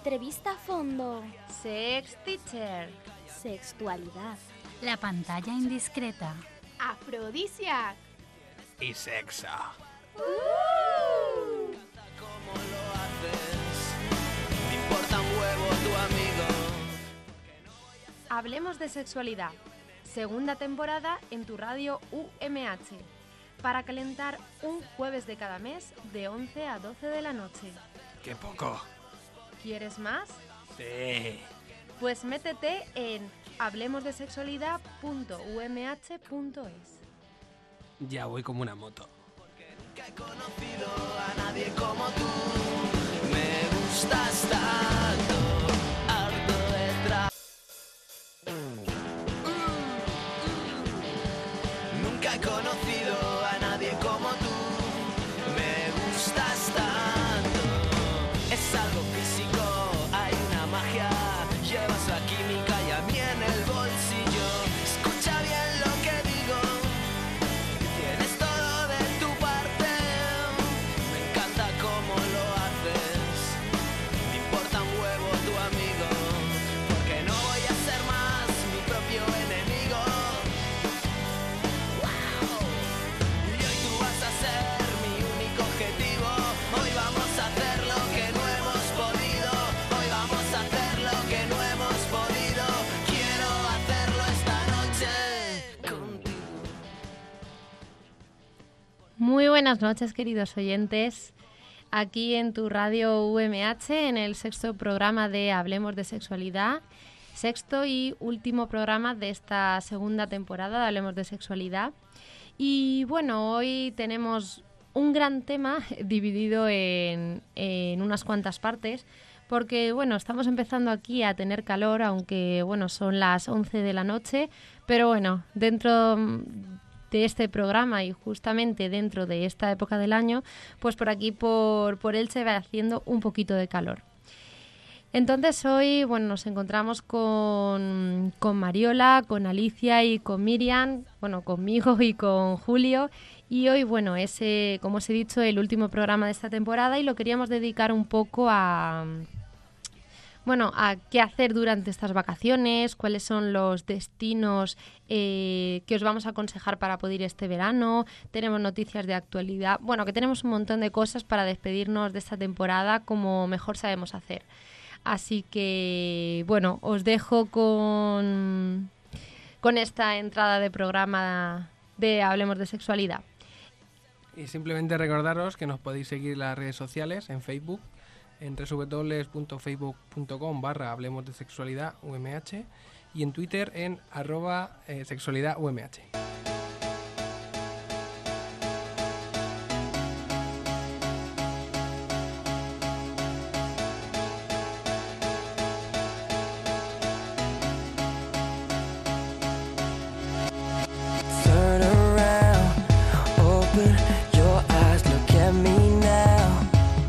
Entrevista a fondo. Sex Teacher. Sexualidad. La pantalla indiscreta. Afrodisiac. Y sexo. ¿Cómo lo haces? Me importa un huevo tu amigo. Hablemos de sexualidad. Segunda temporada en tu radio UMH. Para calentar un jueves de cada mes de 11 a 12 de la noche. ¡Qué poco! ¿Quieres más? Sí. Pues métete en hablemosdesexualidad.umh.es. Ya voy como una moto. Nunca he conocido a nadie como tú. Me gustas tanto, harto detrás. Nunca he conocido a nadie como tú. Me gustas tanto. Es algo físico, hay una magia. Llevas la química y a mí en el bolsillo. Escucha bien lo que digo. Tienes todo de tu parte. Me encanta cómo lo haces. Me importa un huevo tu amigo. Porque no voy a ser más mi propio enemigo. ¡Wow! Y hoy tú vas a ser mi único objetivo. Hoy vamos a hacer lo que no hemos podido. Hoy vamos a hacer lo que no hemos podido. Quiero hacerlo esta noche contigo. Muy buenas noches, queridos oyentes. Aquí en tu radio UMH, en el sexto programa de Hablemos de Sexualidad. Sexto y último programa de esta segunda temporada de Hablemos de Sexualidad. Y bueno, hoy tenemos un gran tema dividido en unas cuantas partes, porque bueno, estamos empezando aquí a tener calor, aunque bueno, son las 11 de la noche, pero bueno, dentro de este programa y justamente dentro de esta época del año, pues por aquí por Elche va haciendo un poquito de calor. Entonces hoy bueno, nos encontramos con Mariola, con Alicia y con Miriam, bueno, conmigo y con Julio. Y hoy, bueno, es, como os he dicho, el último programa de esta temporada y lo queríamos dedicar un poco a qué hacer durante estas vacaciones, cuáles son los destinos que os vamos a aconsejar para poder ir este verano. Tenemos noticias de actualidad. Bueno, que tenemos un montón de cosas para despedirnos de esta temporada como mejor sabemos hacer. Así que, bueno, os dejo con esta entrada de programa de Hablemos de Sexualidad. Y simplemente recordaros que nos podéis seguir en las redes sociales, en Facebook, en www.facebook.com/Hablemos de Sexualidad UMH y en Twitter en @sexualidadumh. Turn around, open your eyes, look at me now.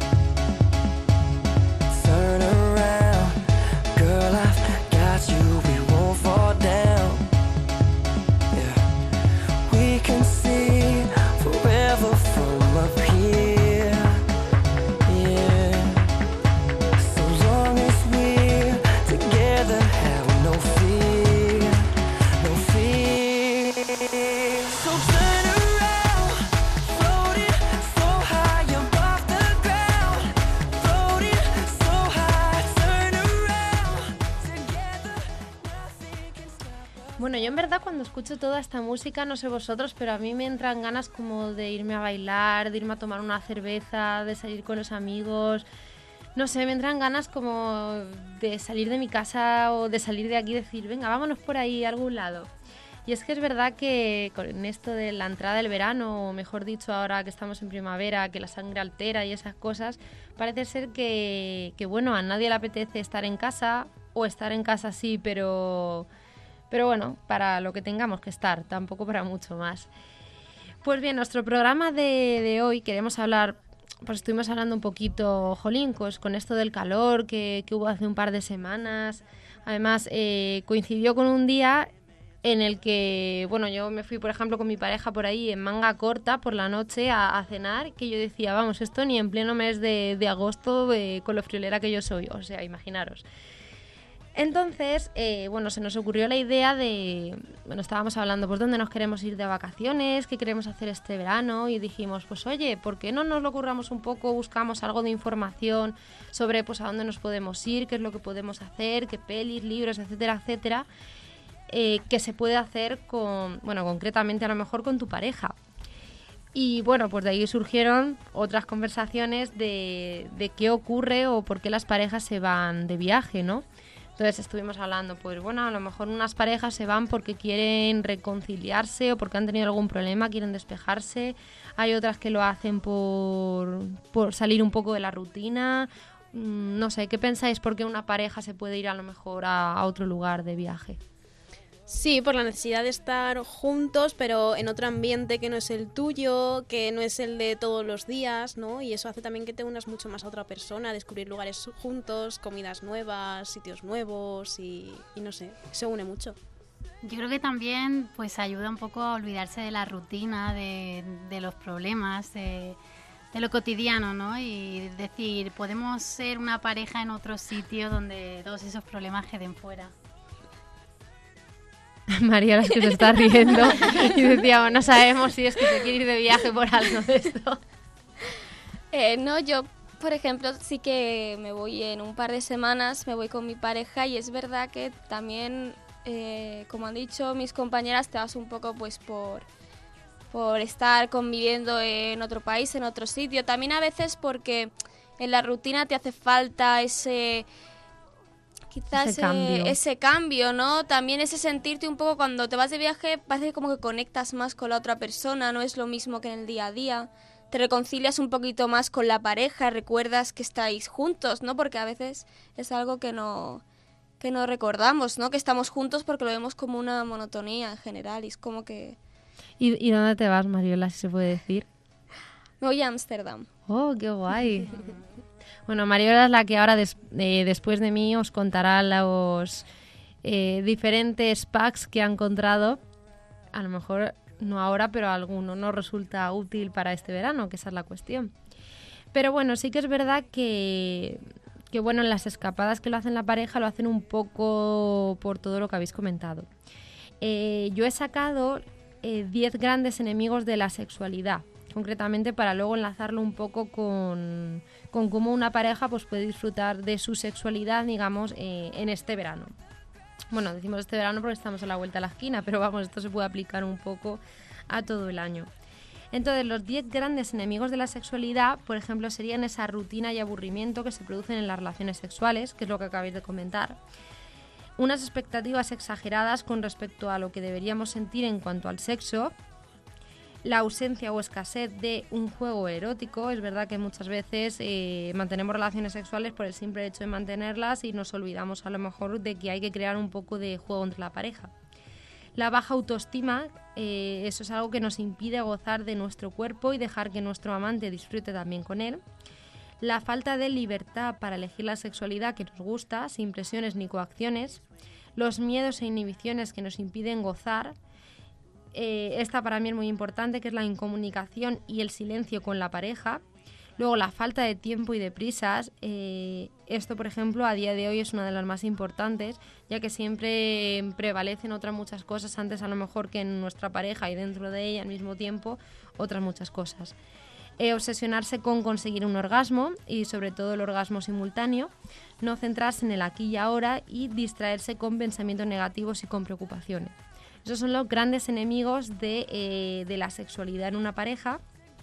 Turn around, girl, I've got you, we won't fall down. Yeah, we can see forever from up here. Yeah, so long as we're together, have no fear, no fear. So turn around, floating so high above the ground, floating so high. Turn around, together nothing can stop us. Bueno, yo en verdad cuando escucho toda esta música, no sé vosotros, pero a mí me entran ganas como de irme a bailar, de irme a tomar una cerveza, de salir con los amigos. No sé, me entran ganas como de salir de mi casa o de salir de aquí y decir, venga, vámonos por ahí a algún lado. Y es que es verdad que con esto de la entrada del verano, o mejor dicho ahora que estamos en primavera, que la sangre altera y esas cosas, parece ser que bueno, a nadie le apetece estar en casa, o estar en casa sí, pero bueno, para lo que tengamos que estar, tampoco para mucho más. Pues bien, nuestro programa de hoy queremos hablar, pues estuvimos hablando un poquito, jolín, pues con esto del calor que hubo hace un par de semanas. Además, coincidió con un día en el que, bueno, yo me fui, por ejemplo, con mi pareja por ahí en manga corta por la noche a cenar, que yo decía, vamos, esto ni en pleno mes de agosto con lo friolera que yo soy, o sea, imaginaros. Entonces, bueno, se nos ocurrió la idea de, bueno, estábamos hablando, pues, dónde nos queremos ir de vacaciones, qué queremos hacer este verano, y dijimos, pues, oye, ¿por qué no nos lo curramos un poco, buscamos algo de información sobre, pues, a dónde nos podemos ir, qué es lo que podemos hacer, qué pelis, libros, etcétera, etcétera, que se puede hacer con, bueno, concretamente a lo mejor con tu pareja. Y bueno, pues de ahí surgieron otras conversaciones de qué ocurre o por qué las parejas se van de viaje, ¿no? Entonces estuvimos hablando, pues bueno, a lo mejor unas parejas se van porque quieren reconciliarse o porque han tenido algún problema, quieren despejarse. Hay otras que lo hacen por salir un poco de la rutina. No sé, ¿qué pensáis por qué una pareja se puede ir a lo mejor a otro lugar de viaje? Sí, por la necesidad de estar juntos, pero en otro ambiente que no es el tuyo, que no es el de todos los días, ¿no? Y eso hace también que te unas mucho más a otra persona, descubrir lugares juntos, comidas nuevas, sitios nuevos y no sé, se une mucho. Yo creo que también pues ayuda un poco a olvidarse de la rutina, de los problemas, de lo cotidiano, ¿no? Y decir, podemos ser una pareja en otro sitio donde todos esos problemas queden fuera. María, que se está riendo y decíamos, no sabemos si es que se quiere ir de viaje por algo de esto. No, yo, por ejemplo, sí que me voy en un par de semanas, me voy con mi pareja y es verdad que también, como han dicho mis compañeras, te vas un poco pues por estar conviviendo en otro país, en otro sitio. También a veces porque en la rutina te hace falta quizás ese cambio, ¿no? También ese sentirte un poco cuando te vas de viaje, parece como que conectas más con la otra persona, no es lo mismo que en el día a día. Te reconcilias un poquito más con la pareja, recuerdas que estáis juntos, ¿no? Porque a veces es algo que no recordamos, ¿no? Que estamos juntos porque lo vemos como una monotonía en general y es como que... ¿Y dónde te vas, Mariola, si se puede decir? Me voy a Ámsterdam. ¡Oh, qué guay! Bueno, Mariola es la que ahora después de mí os contará los diferentes packs que ha encontrado. A lo mejor no ahora, pero alguno nos resulta útil para este verano, que esa es la cuestión. Pero bueno, sí que es verdad que bueno, en las escapadas que lo hacen la pareja lo hacen un poco por todo lo que habéis comentado. Yo he sacado 10 grandes enemigos de la sexualidad, concretamente para luego enlazarlo un poco con cómo una pareja pues puede disfrutar de su sexualidad, digamos, en este verano. Bueno, decimos este verano porque estamos a la vuelta de la esquina, pero vamos, esto se puede aplicar un poco a todo el año. Entonces, los 10 grandes enemigos de la sexualidad, por ejemplo, serían esa rutina y aburrimiento que se producen en las relaciones sexuales, que es lo que acabáis de comentar. Unas expectativas exageradas con respecto a lo que deberíamos sentir en cuanto al sexo. La ausencia o escasez de un juego erótico. Es verdad que muchas veces mantenemos relaciones sexuales por el simple hecho de mantenerlas y nos olvidamos a lo mejor de que hay que crear un poco de juego entre la pareja. La baja autoestima, eso es algo que nos impide gozar de nuestro cuerpo y dejar que nuestro amante disfrute también con él. La falta de libertad para elegir la sexualidad que nos gusta, sin presiones ni coacciones. Los miedos e inhibiciones que nos impiden gozar. Esta para mí es muy importante, que es la incomunicación y el silencio con la pareja. Luego la falta de tiempo y de prisas. Esto, por ejemplo, a día de hoy es una de las más importantes, ya que siempre prevalecen otras muchas cosas antes a lo mejor que en nuestra pareja y dentro de ella al mismo tiempo otras muchas cosas. Obsesionarse con conseguir un orgasmo y sobre todo el orgasmo simultáneo. No centrarse en el aquí y ahora y distraerse con pensamientos negativos y con preocupaciones. Esos son los grandes enemigos de la sexualidad en una pareja.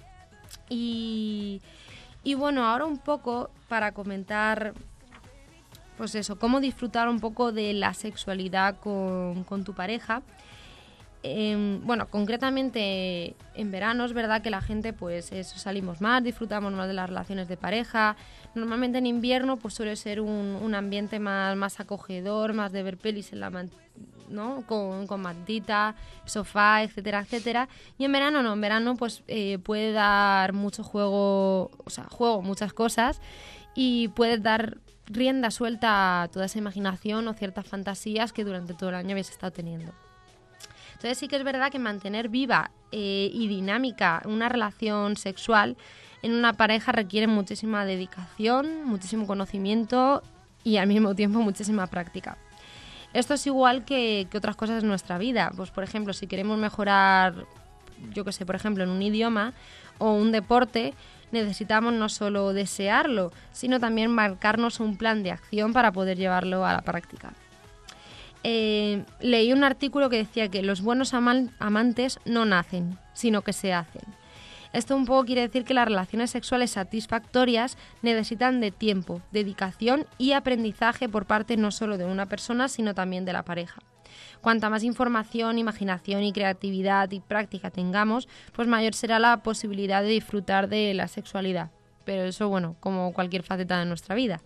Y bueno, ahora un poco para comentar, pues eso, cómo disfrutar un poco de la sexualidad con tu pareja. Bueno, concretamente en verano es verdad que la gente pues eso, salimos más, disfrutamos más de las relaciones de pareja. Normalmente en invierno pues suele ser un ambiente más acogedor, más de ver pelis en la ¿no? con mantita, sofá, etcétera, etcétera. Y en verano no, en verano pues puede dar mucho juego, o sea, muchas cosas y puedes dar rienda suelta a toda esa imaginación o ciertas fantasías que durante todo el año habéis estado teniendo. Entonces sí que es verdad que mantener viva y dinámica una relación sexual en una pareja requiere muchísima dedicación, muchísimo conocimiento y al mismo tiempo muchísima práctica. Esto es igual que otras cosas en nuestra vida. Pues por ejemplo, si queremos mejorar, yo qué sé, por ejemplo, en un idioma o un deporte, necesitamos no solo desearlo, sino también marcarnos un plan de acción para poder llevarlo a la práctica. Leí un artículo que decía que los buenos amantes no nacen, sino que se hacen. Esto un poco quiere decir que las relaciones sexuales satisfactorias necesitan de tiempo, dedicación y aprendizaje por parte no solo de una persona, sino también de la pareja. Cuanta más información, imaginación y creatividad y práctica tengamos, pues mayor será la posibilidad de disfrutar de la sexualidad. Pero eso, bueno, como cualquier faceta de nuestra vida.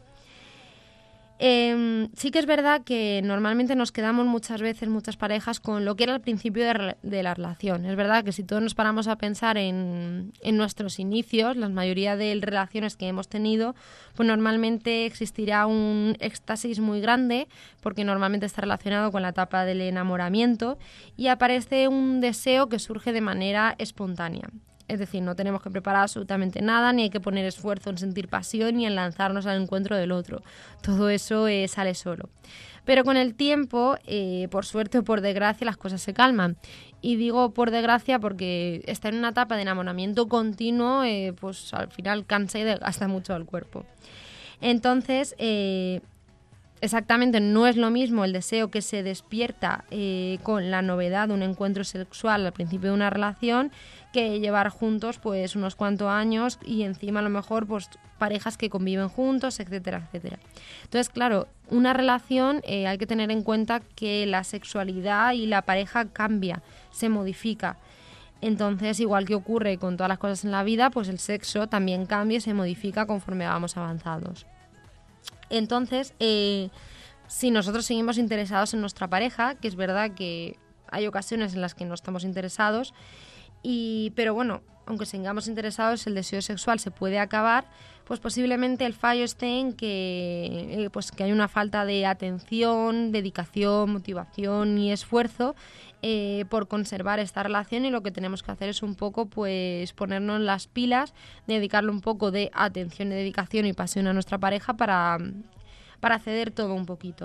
Sí que es verdad que normalmente nos quedamos muchas veces, muchas parejas, con lo que era el principio de la relación. Es verdad que si todos nos paramos a pensar en nuestros inicios, la mayoría de relaciones que hemos tenido, pues normalmente existirá un éxtasis muy grande, porque normalmente está relacionado con la etapa del enamoramiento, y aparece un deseo que surge de manera espontánea. Es decir, no tenemos que preparar absolutamente nada, ni hay que poner esfuerzo en sentir pasión ni en lanzarnos al encuentro del otro. Todo eso sale solo. Pero con el tiempo, por suerte o por desgracia, las cosas se calman. Y digo por desgracia porque estar en una etapa de enamoramiento continuo, pues al final cansa y desgasta mucho al cuerpo. Entonces, exactamente no es lo mismo el deseo que se despierta con la novedad de un encuentro sexual al principio de una relación, que llevar juntos pues unos cuantos años y encima a lo mejor pues parejas que conviven juntos, etcétera, etcétera. Entonces, claro, una relación hay que tener en cuenta que la sexualidad y la pareja cambia, se modifica. Entonces, igual que ocurre con todas las cosas en la vida, pues el sexo también cambia y se modifica conforme vamos avanzados. Entonces, si nosotros seguimos interesados en nuestra pareja, que es verdad que hay ocasiones en las que no estamos interesados, pero bueno, aunque sigamos interesados, el deseo sexual se puede acabar, pues posiblemente el fallo esté en que hay una falta de atención, dedicación, motivación y esfuerzo por conservar esta relación, y lo que tenemos que hacer es un poco pues ponernos las pilas, dedicarle un poco de atención y dedicación y pasión a nuestra pareja para ceder todo un poquito.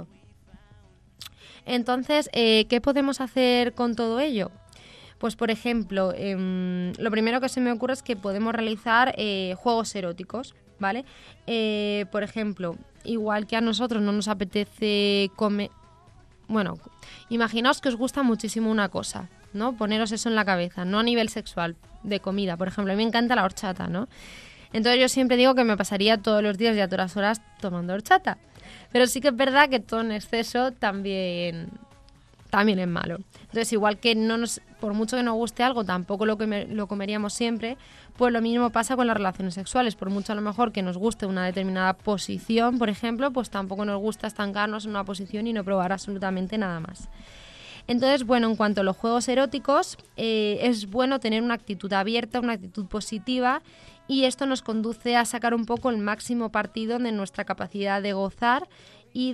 Entonces, ¿qué podemos hacer con todo ello? Pues, por ejemplo, lo primero que se me ocurre es que podemos realizar juegos eróticos, ¿vale? Por ejemplo, igual que a nosotros no nos apetece comer... Bueno, imaginaos que os gusta muchísimo una cosa, ¿no? Poneros eso en la cabeza, no a nivel sexual, de comida. Por ejemplo, a mí me encanta la horchata, ¿no? Entonces yo siempre digo que me pasaría todos los días y a todas horas tomando horchata. Pero sí que es verdad que todo en exceso también es malo. Entonces, igual que por mucho que nos guste algo, tampoco lo comeríamos siempre, pues lo mismo pasa con las relaciones sexuales. Por mucho a lo mejor que nos guste una determinada posición, por ejemplo, pues tampoco nos gusta estancarnos en una posición y no probar absolutamente nada más. Entonces, bueno, en cuanto a los juegos eróticos, es bueno tener una actitud abierta, una actitud positiva, y esto nos conduce a sacar un poco el máximo partido de nuestra capacidad de gozar y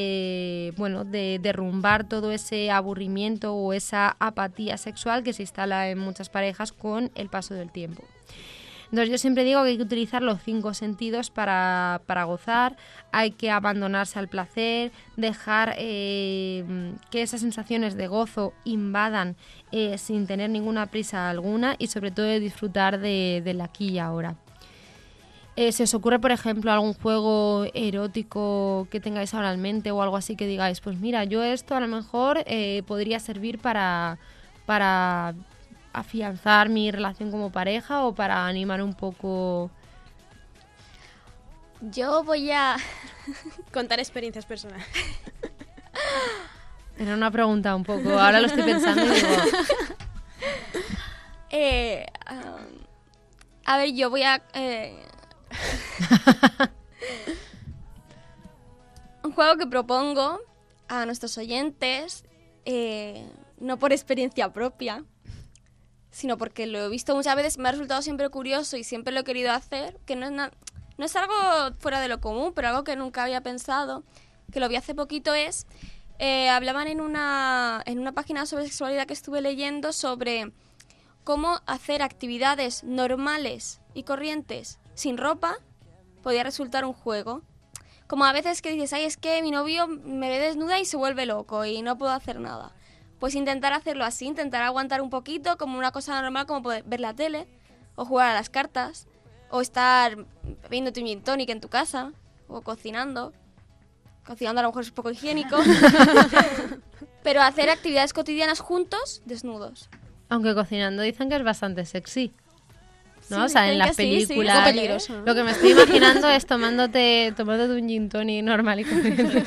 de derrumbar todo ese aburrimiento o esa apatía sexual que se instala en muchas parejas con el paso del tiempo. Entonces yo siempre digo que hay que utilizar los 5 sentidos para gozar, hay que abandonarse al placer, dejar que esas sensaciones de gozo invadan sin tener ninguna prisa alguna, y sobre todo de disfrutar del aquí y ahora. ¿Se os ocurre, por ejemplo, algún juego erótico que tengáis ahora en mente o algo así que digáis, pues mira, yo esto a lo mejor podría servir para afianzar mi relación como pareja o para animar un poco? Yo voy a contar experiencias personales. Era una pregunta un poco, ahora lo estoy pensando y digo... a ver, yo voy a... un juego que propongo a nuestros oyentes, no por experiencia propia, sino porque lo he visto muchas veces, me ha resultado siempre curioso y siempre lo he querido hacer, que no es algo fuera de lo común, pero algo que nunca había pensado, que lo vi hace poquito, es hablaban en una página sobre sexualidad que estuve leyendo sobre cómo hacer actividades normales y corrientes sin ropa podía resultar un juego. Como a veces que dices, ay, es que mi novio me ve desnuda y se vuelve loco y no puedo hacer nada. Pues intentar hacerlo así, intentar aguantar un poquito como una cosa normal, como poder ver la tele o jugar a las cartas o estar viendo tu gin tonic en tu casa o cocinando. Cocinando a lo mejor es un poco higiénico. Pero hacer actividades cotidianas juntos, desnudos. Aunque cocinando dicen que es bastante sexy, ¿no? Sí, o sea, en dicen las que sí, sí. películas. Un poco peligroso, ¿no? Lo que me estoy imaginando es tomándote un gin tonic normal y corriente.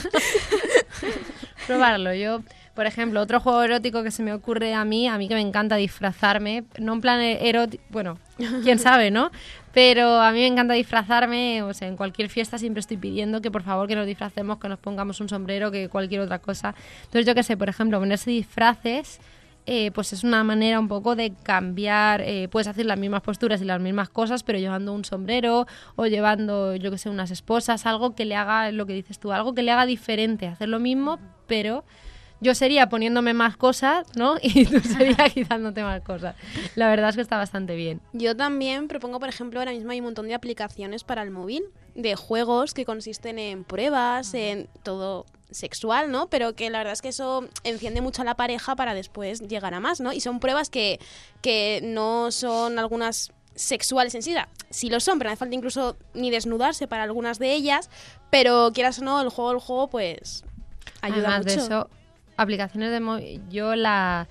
Probarlo. Yo, por ejemplo, otro juego erótico que se me ocurre a mí que me encanta disfrazarme, no en plan erótico, bueno, quién sabe, ¿no? Pero a mí me encanta disfrazarme, o sea, en cualquier fiesta siempre estoy pidiendo que por favor que nos disfracemos, que nos pongamos un sombrero, que cualquier otra cosa. Entonces yo qué sé, por ejemplo, ponerse disfraces, pues es una manera un poco de cambiar, puedes hacer las mismas posturas y las mismas cosas, pero llevando un sombrero o llevando, yo qué sé, unas esposas, algo que le haga, lo que dices tú, algo que le haga diferente, hacer lo mismo, pero yo sería poniéndome más cosas, ¿no? Y tú serías quitándote más cosas. La verdad es que está bastante bien. Yo también propongo, por ejemplo, ahora mismo hay un montón de aplicaciones para el móvil, de juegos que consisten en pruebas, en todo sexual, ¿no? Pero que la verdad es que eso enciende mucho a la pareja para después llegar a más, ¿no? Y son pruebas que no son algunas sexuales en sí, sí lo son, pero no hace falta incluso ni desnudarse para algunas de ellas, pero quieras o no, el juego pues ayuda Además mucho. de eso, aplicaciones de móvil, yo de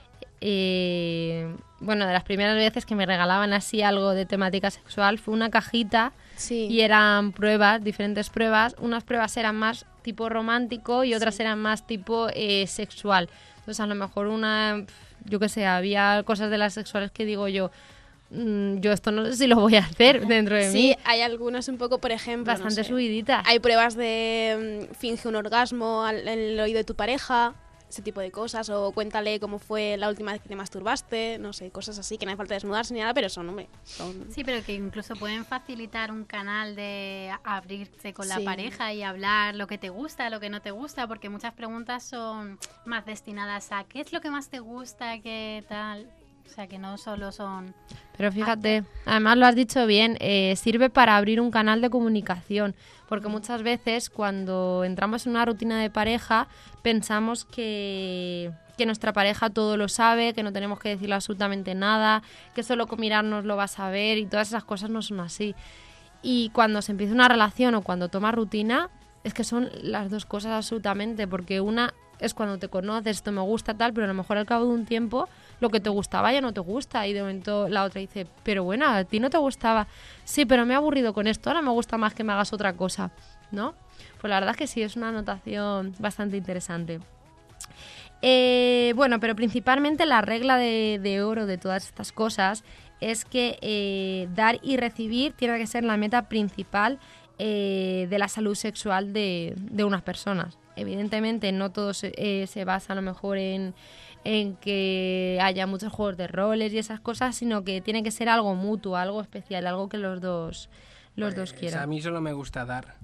las primeras veces que me regalaban así algo de temática sexual fue una cajita Sí. y eran pruebas, diferentes pruebas. Unas pruebas eran más tipo romántico y otras eran más tipo sexual. Entonces a lo mejor yo qué sé, había cosas de las sexuales que digo yo esto no sé si lo voy a hacer dentro de mí. Sí, hay algunas un poco, por ejemplo, Bastante no sé, subiditas. hay pruebas de finge un orgasmo en el oído de tu pareja, ese tipo de cosas, o cuéntale cómo fue la última vez que te masturbaste, no sé, cosas así, que no hace falta desnudarse ni nada, pero son. Sí, pero que incluso pueden facilitar un canal de abrirse con la Sí. pareja y hablar lo que te gusta, lo que no te gusta, porque muchas preguntas son más destinadas a qué es lo que más te gusta, qué tal. O sea, que no solo son... Pero fíjate, además lo has dicho bien, sirve para abrir un canal de comunicación, porque muchas veces cuando entramos en una rutina de pareja pensamos que nuestra pareja todo lo sabe, que no tenemos que decirle absolutamente nada, que solo con mirarnos lo va a saber y todas esas cosas no son así. Y cuando se empieza una relación o cuando tomas rutina, es que son las dos cosas absolutamente, porque una es cuando te conoces, esto me gusta tal, pero a lo mejor al cabo de un tiempo lo que te gustaba ya no te gusta y de momento la otra dice, pero bueno, a ti no te gustaba, sí, pero me he aburrido con esto, ahora me gusta más que me hagas otra cosa, ¿no? Pues la verdad es que sí, es una anotación bastante interesante. Pero principalmente la regla de oro de todas estas cosas es que dar y recibir tiene que ser la meta principal de la salud sexual de unas personas. Evidentemente no todo se basa a lo mejor en que haya muchos juegos de roles y esas cosas, sino que tiene que ser algo mutuo, algo especial, algo que los dos quieran. A mí solo me gusta dar.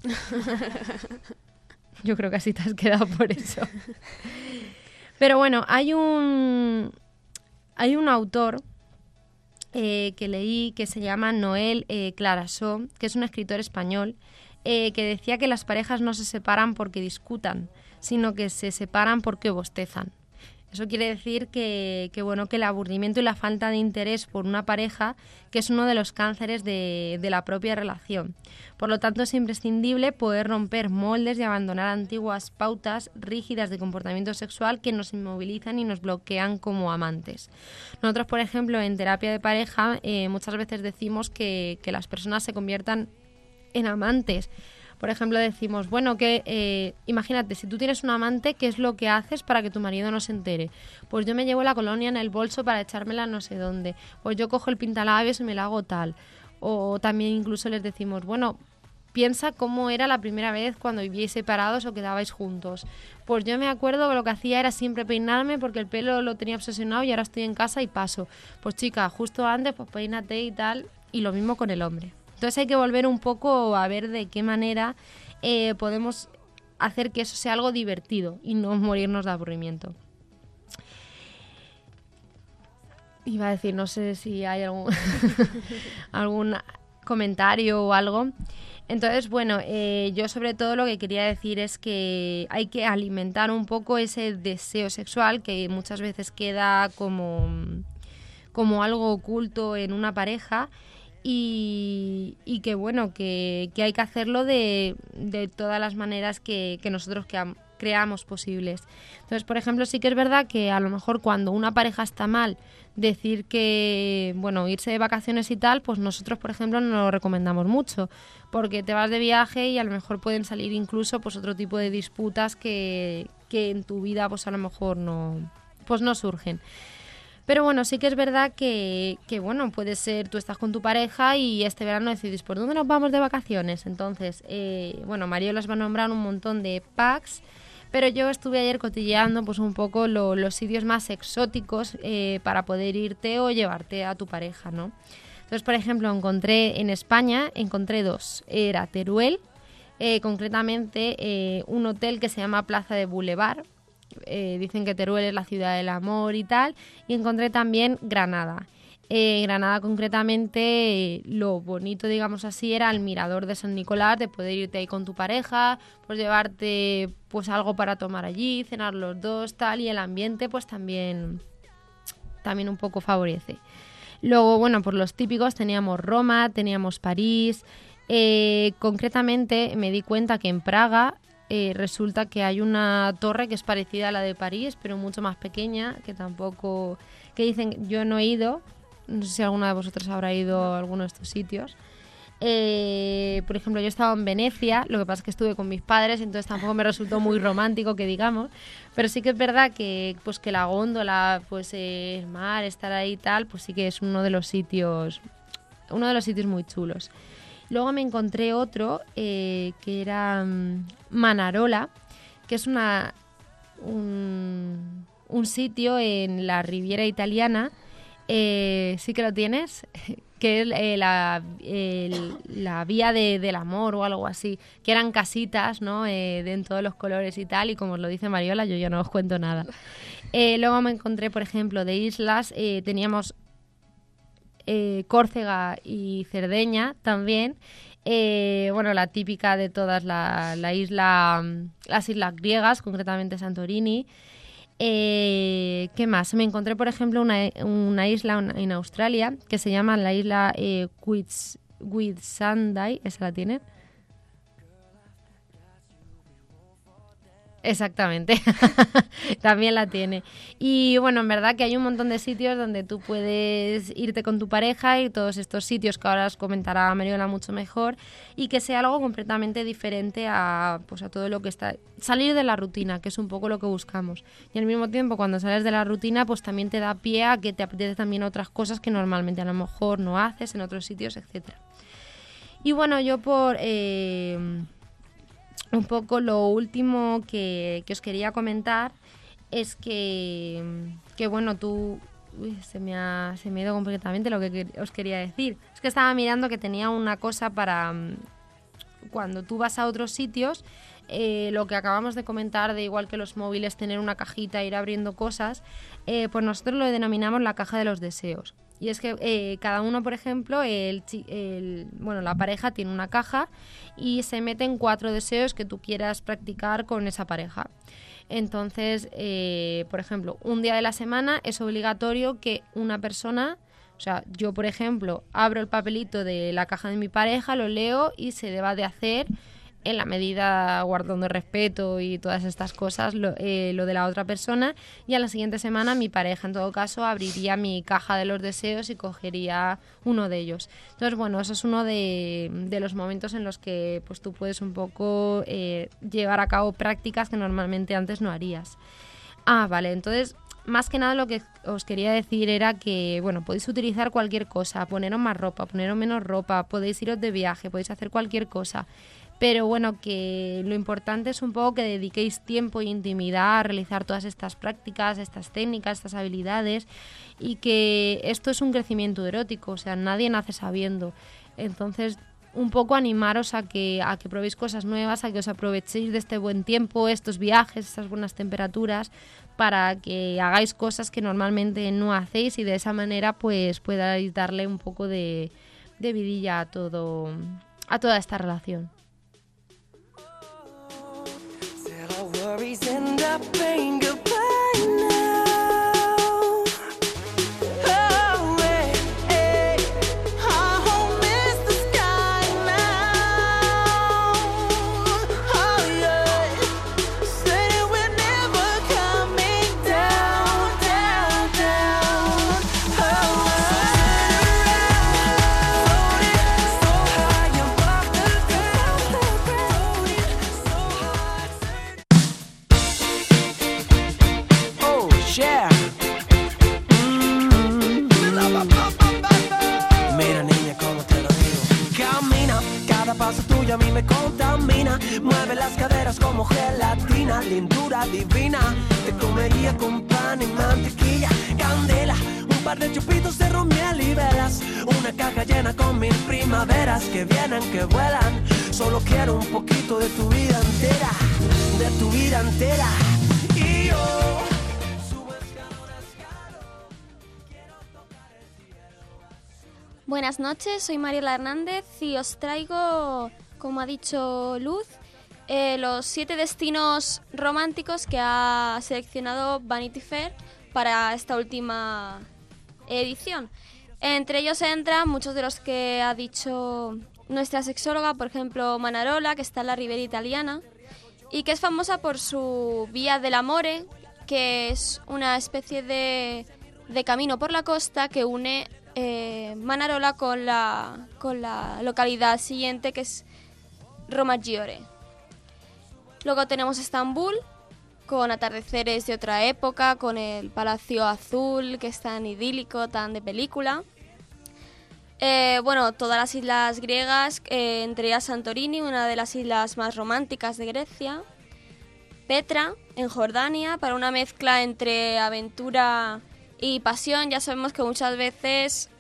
Yo creo que así te has quedado por eso. Pero bueno, hay un autor que leí que se llama Noel Clarasó, que es un escritor español, que decía que las parejas no se separan porque discutan, sino que se separan porque bostezan. Eso quiere decir que el aburrimiento y la falta de interés por una pareja, que es uno de los cánceres de la propia relación. Por lo tanto, es imprescindible poder romper moldes y abandonar antiguas pautas rígidas de comportamiento sexual que nos inmovilizan y nos bloquean como amantes. Nosotros, por ejemplo, en terapia de pareja, muchas veces decimos que las personas se conviertan en amantes. Por ejemplo, decimos, imagínate, si tú tienes un amante, ¿qué es lo que haces para que tu marido no se entere? Pues yo me llevo la colonia en el bolso para echármela no sé dónde. Pues yo cojo el pintalabios y me la hago tal. O también incluso les decimos, piensa cómo era la primera vez cuando vivíais separados o quedabais juntos. Pues yo me acuerdo que lo que hacía era siempre peinarme porque el pelo lo tenía obsesionado y ahora estoy en casa y paso. Pues chica, justo antes, pues peínate y tal. Y lo mismo con el hombre. Entonces hay que volver un poco a ver de qué manera podemos hacer que eso sea algo divertido y no morirnos de aburrimiento. Iba a decir, no sé si hay algún comentario o algo. Entonces, bueno, yo sobre todo lo que quería decir es que hay que alimentar un poco ese deseo sexual que muchas veces queda como algo oculto en una pareja y que, bueno, que hay que hacerlo de todas las maneras que nosotros creamos posibles. Entonces, por ejemplo, sí que es verdad que a lo mejor cuando una pareja está mal, decir que, bueno, irse de vacaciones y tal, pues nosotros, por ejemplo, no lo recomendamos mucho, porque te vas de viaje y a lo mejor pueden salir incluso pues otro tipo de disputas que en tu vida pues a lo mejor no surgen. Pero bueno, sí que es verdad que bueno, puede ser, tú estás con tu pareja y este verano decidís, ¿por dónde nos vamos de vacaciones? Entonces, bueno, Mario les va a nombrar un montón de packs, pero yo estuve ayer cotilleando pues un poco los sitios más exóticos para poder irte o llevarte a tu pareja, ¿no? Entonces, por ejemplo, en España encontré 2. Era Teruel, concretamente un hotel que se llama Plaza de Boulevard. Dicen que Teruel es la ciudad del amor y tal. Y encontré también Granada. Granada concretamente, lo bonito, digamos así, era el mirador de San Nicolás, de poder irte ahí con tu pareja, pues llevarte pues algo para tomar allí, cenar los dos, tal, y el ambiente pues también un poco favorece. Luego, bueno, por los típicos teníamos Roma, teníamos París. Concretamente me di cuenta que en Praga resulta que hay una torre que es parecida a la de París, pero mucho más pequeña, que dicen, yo no he ido. No sé si alguna de vosotros habrá ido a alguno de estos sitios. Por ejemplo, yo he estado en Venecia, lo que pasa es que estuve con mis padres, entonces tampoco me resultó muy romántico, que digamos. Pero sí que es verdad que la góndola, pues el mar, estar ahí y tal, pues sí que es uno de los sitios muy chulos. Luego me encontré otro que era Manarola, que es un sitio en la Riviera italiana. Sí que lo tienes, que es la vía del amor o algo así, que eran casitas, ¿no? En todos los colores y tal, y como os lo dice Mariola, yo ya no os cuento nada. Luego me encontré, por ejemplo, de islas, teníamos Córcega y Cerdeña también. Bueno, la típica de todas, las islas griegas, concretamente Santorini. ¿Qué más? Me encontré, por ejemplo, una isla en Australia que se llama la isla Whitsunday. ¿Esa la tienen? Exactamente, también la tiene. Y bueno, en verdad que hay un montón de sitios donde tú puedes irte con tu pareja y todos estos sitios que ahora os comentará Mariola mucho mejor, y que sea algo completamente diferente a todo lo que está, salir de la rutina, que es un poco lo que buscamos. Y al mismo tiempo, cuando sales de la rutina, pues también te da pie a que te apetece también otras cosas que normalmente a lo mejor no haces en otros sitios, etcétera. Y bueno, yo por un poco lo último que os quería comentar es que bueno, se me ha ido completamente lo que os quería decir. Es que estaba mirando que tenía una cosa para cuando tú vas a otros sitios, lo que acabamos de comentar, de igual que los móviles, tener una cajita, ir abriendo cosas, pues nosotros lo denominamos la caja de los deseos. Y es que cada uno, por ejemplo, la pareja tiene una caja y se meten 4 deseos que tú quieras practicar con esa pareja. Entonces, por ejemplo, un día de la semana es obligatorio que una persona, o sea, yo, por ejemplo, abro el papelito de la caja de mi pareja, lo leo y se deba de hacer, en la medida guardando respeto y todas estas cosas, lo de la otra persona, y a la siguiente semana mi pareja, en todo caso, abriría mi caja de los deseos y cogería uno de ellos. Entonces, bueno, eso es uno de los momentos en los que pues tú puedes un poco llevar a cabo prácticas que normalmente antes no harías. Vale, entonces, más que nada lo que os quería decir era que, bueno, podéis utilizar cualquier cosa, poneros más ropa, poneros menos ropa, podéis iros de viaje, podéis hacer cualquier cosa. Pero bueno, que lo importante es un poco que dediquéis tiempo e intimidad a realizar todas estas prácticas, estas técnicas, estas habilidades, y que esto es un crecimiento erótico, o sea, nadie nace sabiendo. Entonces, un poco animaros a que probéis cosas nuevas, a que os aprovechéis de este buen tiempo, estos viajes, estas buenas temperaturas, para que hagáis cosas que normalmente no hacéis y de esa manera pues podáis darle un poco de vidilla a toda esta relación. Mira niña, como te lo digo, camina, cada paso tuyo a mí me contamina, mueve las caderas como gelatina, lindura divina, te comería con pan y mantequilla, candela, un par de chupitos de ron, miel y velas, una caja llena con 1000 primaveras que vienen, que vuelan, solo quiero un poquito de tu vida entera, de tu vida entera, y yo subo escalón, quiero tocar el cielo. Buenas noches, soy Mariela Hernández y os traigo, como ha dicho Luz, los 7 destinos románticos que ha seleccionado Vanity Fair para esta última edición. Entre ellos entran muchos de los que ha dicho nuestra sexóloga, por ejemplo Manarola, que está en la Ribera Italiana y que es famosa por su Via dell'Amore, que es una especie de camino por la costa que une Manarola con la localidad siguiente, que es Romaggiore. Luego tenemos Estambul, con atardeceres de otra época, con el Palacio Azul, que es tan idílico, tan de película. Todas las islas griegas, entre ellas Santorini, una de las islas más románticas de Grecia. Petra, en Jordania, para una mezcla entre aventura y pasión. Ya sabemos que muchas veces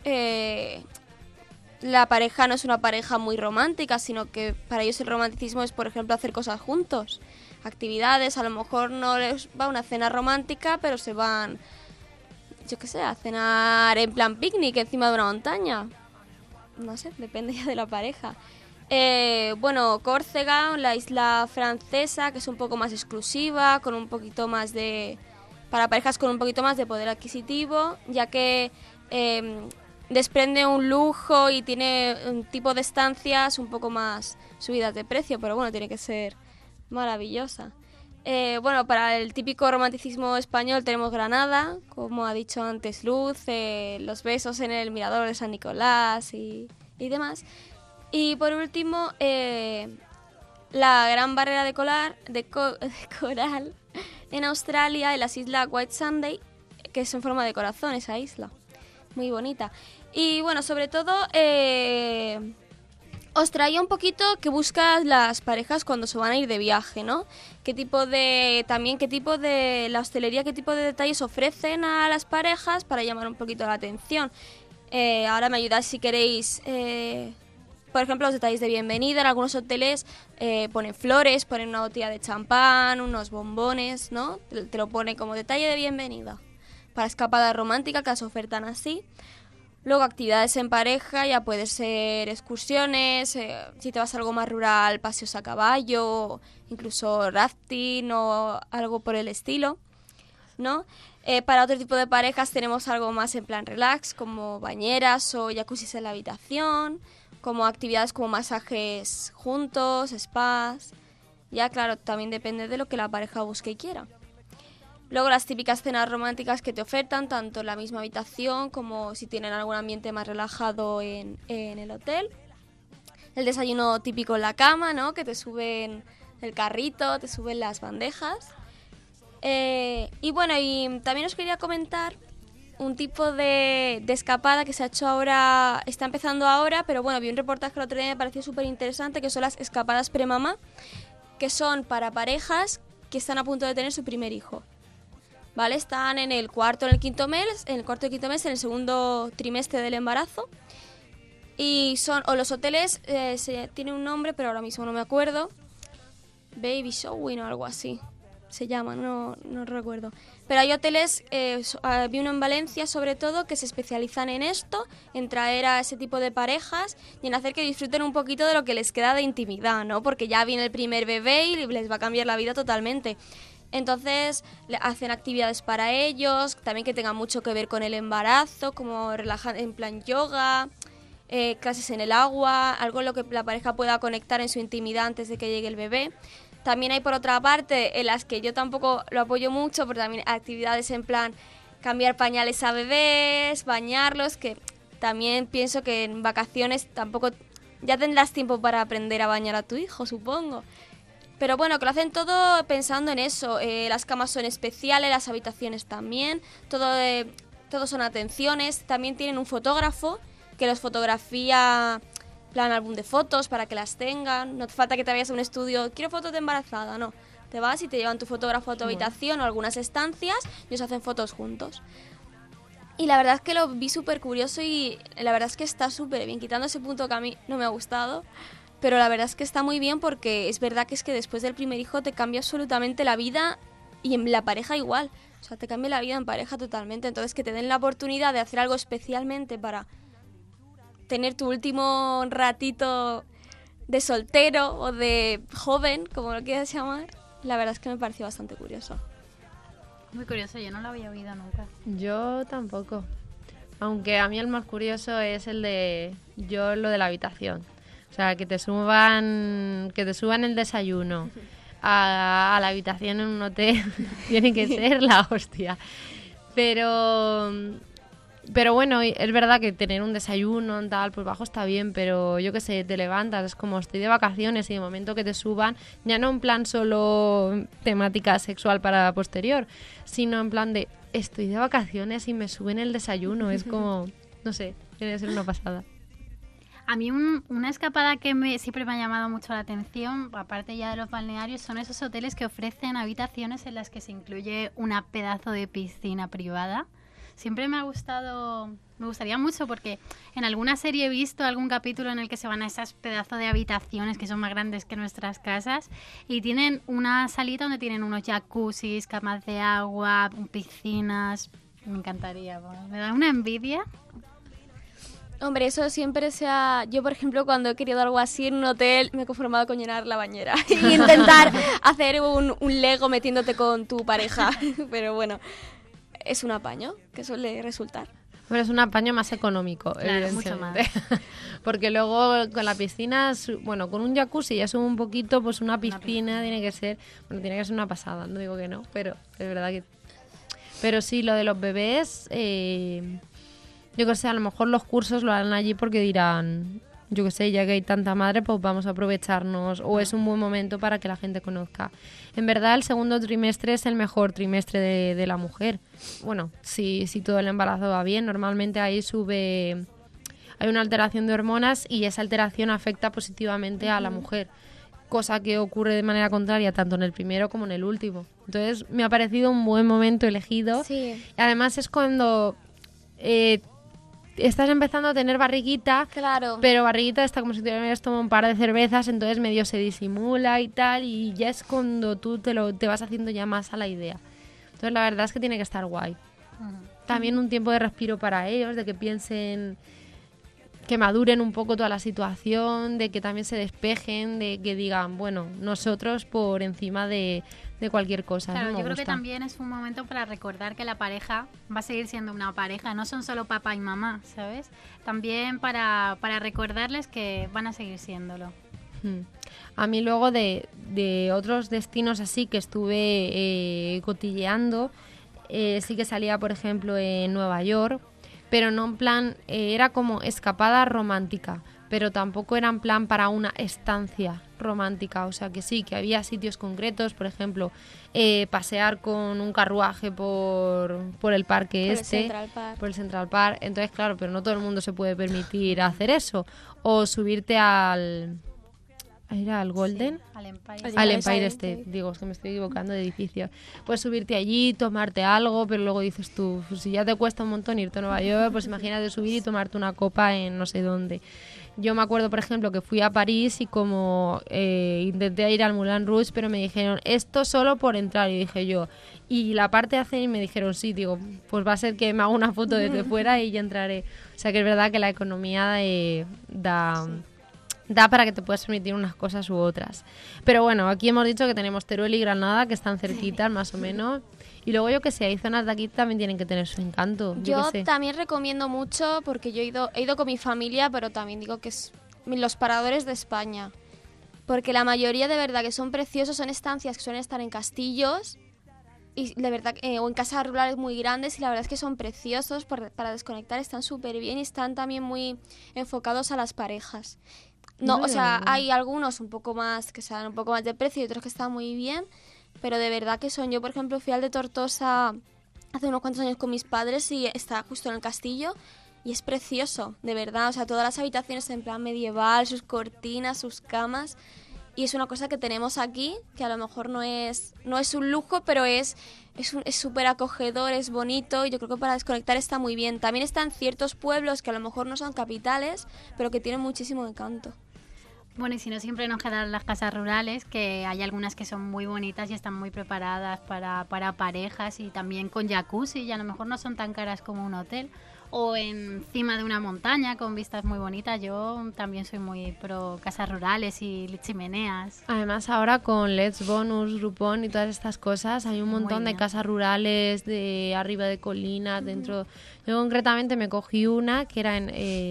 la pareja no es una pareja muy romántica, sino que para ellos el romanticismo es, por ejemplo, hacer cosas juntos, actividades. A lo mejor no les va una cena romántica, pero se van, yo qué sé, a cenar en plan picnic encima de una montaña. No sé, depende ya de la pareja. Córcega, la isla francesa, que es un poco más exclusiva, con un poquito más para parejas con un poquito más de poder adquisitivo, ya que desprende un lujo y tiene un tipo de estancias un poco más subidas de precio, pero bueno, tiene que ser maravillosa. Para el típico romanticismo español tenemos Granada, como ha dicho antes Luz, los besos en el mirador de San Nicolás y demás. Y por último, la gran barrera de coral en Australia, en las islas White Sunday, que es en forma de corazón esa isla, muy bonita. Y bueno, sobre todo os traía un poquito qué buscan las parejas cuando se van a ir de viaje, ¿no? Qué tipo de la hostelería, qué tipo de detalles ofrecen a las parejas para llamar un poquito la atención. Ahora me ayudáis si queréis, por ejemplo, los detalles de bienvenida. En algunos hoteles ponen flores, ponen una botella de champán, unos bombones, ¿no? Te lo pone como detalle de bienvenida. Para escapada romántica, que las ofertan así. Luego actividades en pareja, ya puede ser excursiones, si te vas a algo más rural, paseos a caballo, incluso rafting o algo por el estilo, ¿no? Para otro tipo de parejas tenemos algo más en plan relax, como bañeras o jacuzzis en la habitación, como actividades como masajes juntos, spas. Ya claro, también depende de lo que la pareja busque y quiera. Luego las típicas cenas románticas que te ofertan, tanto en la misma habitación como si tienen algún ambiente más relajado en el hotel. El desayuno típico en la cama, ¿no? Que te suben el carrito, te suben las bandejas. Y también os quería comentar un tipo de escapada que se ha hecho ahora, está empezando ahora, pero bueno, vi un reportaje el otro día y me pareció súper interesante, que son las escapadas premamá, que son para parejas que están a punto de tener su primer hijo. ¿Vale? Están en el cuarto y quinto mes, en el segundo trimestre del embarazo. Y o los hoteles tienen un nombre, pero ahora mismo no me acuerdo. Baby Showing o algo así se llama, no recuerdo. Pero hay hoteles, vi uno en Valencia sobre todo, que se especializan en esto, en traer a ese tipo de parejas y en hacer que disfruten un poquito de lo que les queda de intimidad, ¿no? Porque ya viene el primer bebé y les va a cambiar la vida totalmente. Entonces hacen actividades para ellos, también que tengan mucho que ver con el embarazo, como relajar en plan yoga, clases en el agua, algo en lo que la pareja pueda conectar en su intimidad antes de que llegue el bebé. También hay por otra parte en las que yo tampoco lo apoyo mucho, pero también actividades en plan cambiar pañales a bebés, bañarlos, que también pienso que en vacaciones tampoco ya tendrás tiempo para aprender a bañar a tu hijo, supongo. Pero bueno, que lo hacen todo pensando en eso. Las camas son especiales, las habitaciones también, todo son atenciones. También tienen un fotógrafo que los fotografía, plan álbum de fotos para que las tengan. No hace falta que te vayas a un estudio, quiero fotos de embarazada, no. Te vas y te llevan tu fotógrafo a tu habitación o algunas estancias y os hacen fotos juntos. Y la verdad es que lo vi súper curioso y la verdad es que está súper bien, quitando ese punto que a mí no me ha gustado. Pero la verdad es que está muy bien porque es verdad que es que después del primer hijo te cambia absolutamente la vida y en la pareja igual. O sea, te cambia la vida en pareja totalmente. Entonces que te den la oportunidad de hacer algo especialmente para tener tu último ratito de soltero o de joven, como lo quieras llamar, la verdad es que me pareció bastante curioso. Muy curioso, yo no lo había oído nunca. Yo tampoco. Aunque a mí el más curioso es lo de la habitación. O sea, que te suban el desayuno a la habitación en un hotel tiene que ser la hostia. Pero bueno, es verdad que tener un desayuno tal, pues bajo está bien, pero yo qué sé, te levantas, es como estoy de vacaciones y de momento que te suban, ya no en plan solo temática sexual para posterior, sino en plan de estoy de vacaciones y me suben el desayuno, es como, no sé, tiene que ser una pasada. A mí una escapada que siempre me ha llamado mucho la atención, aparte ya de los balnearios, son esos hoteles que ofrecen habitaciones en las que se incluye una pedazo de piscina privada. Siempre me gustaría mucho porque en alguna serie he visto algún capítulo en el que se van a esas pedazos de habitaciones que son más grandes que nuestras casas y tienen una salita donde tienen unos jacuzzis, camas de agua, piscinas. Me encantaría, me da una envidia. Hombre, eso siempre yo por ejemplo cuando he querido algo así en un hotel me he conformado con llenar la bañera y intentar hacer un Lego metiéndote con tu pareja, pero bueno, es un apaño que suele resultar. Bueno, es un apaño más económico, claro, mucho más. Porque luego con la piscina, bueno, con un jacuzzi ya sube un poquito, pues una piscina tiene que ser una pasada, no digo que no, pero es verdad que... Pero sí, lo de los bebés, yo que sé, a lo mejor los cursos lo harán allí porque dirán, yo que sé, ya que hay tanta madre, pues vamos a aprovecharnos, o es un buen momento para que la gente conozca. En verdad, el segundo trimestre es el mejor trimestre de la mujer. Bueno, si todo el embarazo va bien, normalmente ahí hay una alteración de hormonas y esa alteración afecta positivamente a la mujer, cosa que ocurre de manera contraria tanto en el primero como en el último. Entonces, me ha parecido un buen momento elegido. Sí. Y además es cuando... estás empezando a tener barriguita, claro, pero barriguita está como si te hubieras tomado un par de cervezas, entonces medio se disimula y tal, y ya es cuando tú te vas haciendo ya más a la idea. Entonces la verdad es que tiene que estar guay. También un tiempo de respiro para ellos, de que piensen, que maduren un poco toda la situación, de que también se despejen, de que digan, bueno, nosotros por encima de cualquier cosa. Claro, ¿no? yo creo que también es un momento para recordar que la pareja va a seguir siendo una pareja, no son solo papá y mamá, ¿sabes? También para recordarles que van a seguir siéndolo. A mí luego de otros destinos así que estuve cotilleando, sí que salía, por ejemplo, en Nueva York, pero no en plan, era como escapada romántica, pero tampoco era en plan para una estancia romántica, o sea que sí, que había sitios concretos, por ejemplo, pasear con un carruaje por el parque por el Central Park, entonces claro, pero no todo el mundo se puede permitir hacer eso, o subirte ¿Era al Golden? Sí, al Empire. Al Empire Empire State, State, digo, es que me estoy equivocando de edificio. Puedes subirte allí, tomarte algo, pero luego dices tú, pues si ya te cuesta un montón irte a Nueva York, pues imagínate subir y tomarte una copa en no sé dónde. Yo me acuerdo, por ejemplo, que fui a París y como intenté ir al Moulin Rouge, pero me dijeron, esto solo por entrar, y dije yo, y la parte de hacer, y me dijeron, sí, digo, pues va a ser que me hago una foto desde fuera y ya entraré. O sea que es verdad que la economía da para que te puedas permitir unas cosas u otras. Pero bueno, aquí hemos dicho que tenemos Teruel y Granada, que están cerquitas más o menos. Y luego yo que sé, hay zonas de aquí que también tienen que tener su encanto. Yo qué sé. también recomiendo mucho, porque yo he ido con mi familia, pero también digo que es los paradores de España. Porque la mayoría de verdad que son preciosos, son estancias que suelen estar en castillos y de verdad o en casas rurales muy grandes, y la verdad es que son preciosos para desconectar, están súper bien y están también muy enfocados a las parejas. No, o sea, hay algunos un poco más que salen un poco más de precio y otros que están muy bien, pero de verdad que son. Yo, por ejemplo, fui al de Tortosa hace unos cuantos años con mis padres y está justo en el castillo y es precioso, de verdad. O sea, todas las habitaciones en plan medieval, sus cortinas, sus camas, y es una cosa que tenemos aquí, que a lo mejor no es un lujo, pero es súper acogedor, es bonito, y yo creo que para desconectar está muy bien. También están ciertos pueblos que a lo mejor no son capitales, pero que tienen muchísimo encanto. Bueno, y si no, siempre nos quedan las casas rurales, que hay algunas que son muy bonitas y están muy preparadas para parejas, y también con jacuzzi, y a lo mejor no son tan caras como un hotel. O encima de una montaña con vistas muy bonitas. Yo también soy muy pro casas rurales y chimeneas. Además ahora con Let's Bonus, Groupon y todas estas cosas hay un montón de casas rurales de arriba de colinas, dentro. Yo concretamente me cogí una que era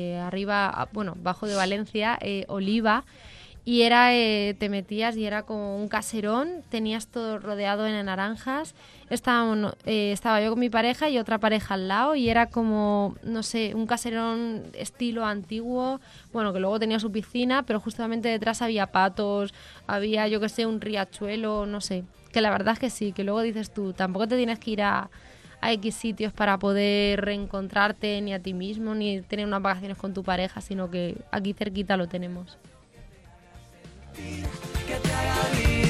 bajo de Valencia, Oliva, y era te metías y era como un caserón, tenías todo rodeado de naranjas. Estaba yo con mi pareja y otra pareja al lado, y era como, no sé, un caserón estilo antiguo, bueno, que luego tenía su piscina, pero justamente detrás había patos, había, yo que sé, un riachuelo, no sé, que la verdad es que sí, que luego dices tú, tampoco te tienes que ir a X sitios para poder reencontrarte ni a ti mismo, ni tener unas vacaciones con tu pareja, sino que aquí cerquita lo tenemos. Que te haga vivir.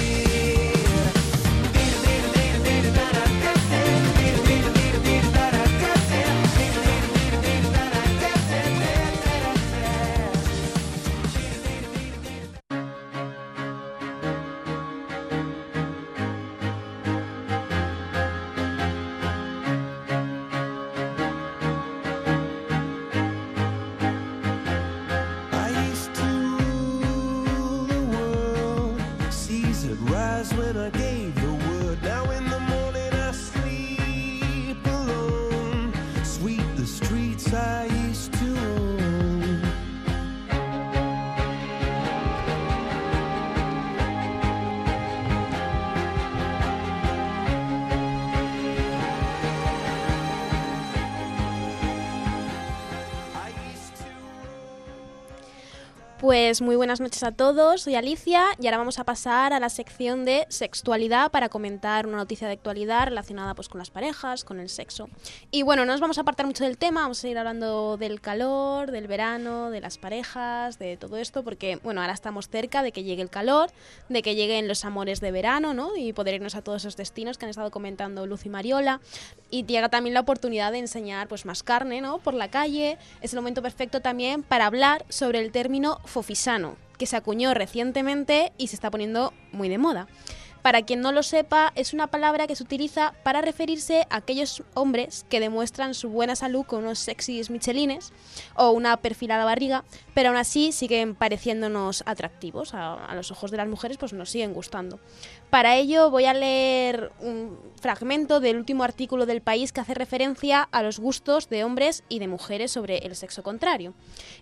Pues muy buenas noches a todos, soy Alicia y ahora vamos a pasar a la sección de sexualidad para comentar una noticia de actualidad relacionada pues con las parejas, con el sexo. Y bueno, no nos vamos a apartar mucho del tema, vamos a ir hablando del calor, del verano, de las parejas, de todo esto, porque bueno, ahora estamos cerca de que llegue el calor, de que lleguen los amores de verano, ¿no? Y poder irnos a todos esos destinos que han estado comentando Luz y Mariola. Y llega también la oportunidad de enseñar pues más carne, ¿no? Por la calle. Es el momento perfecto también para hablar sobre el término fofisano, que se acuñó recientemente y se está poniendo muy de moda. Para quien no lo sepa, es una palabra que se utiliza para referirse a aquellos hombres que demuestran su buena salud con unos sexys michelines o una perfilada barriga, pero aún así siguen pareciéndonos atractivos. A los ojos de las mujeres pues nos siguen gustando. Para ello voy a leer un fragmento del último artículo del País que hace referencia a los gustos de hombres y de mujeres sobre el sexo contrario.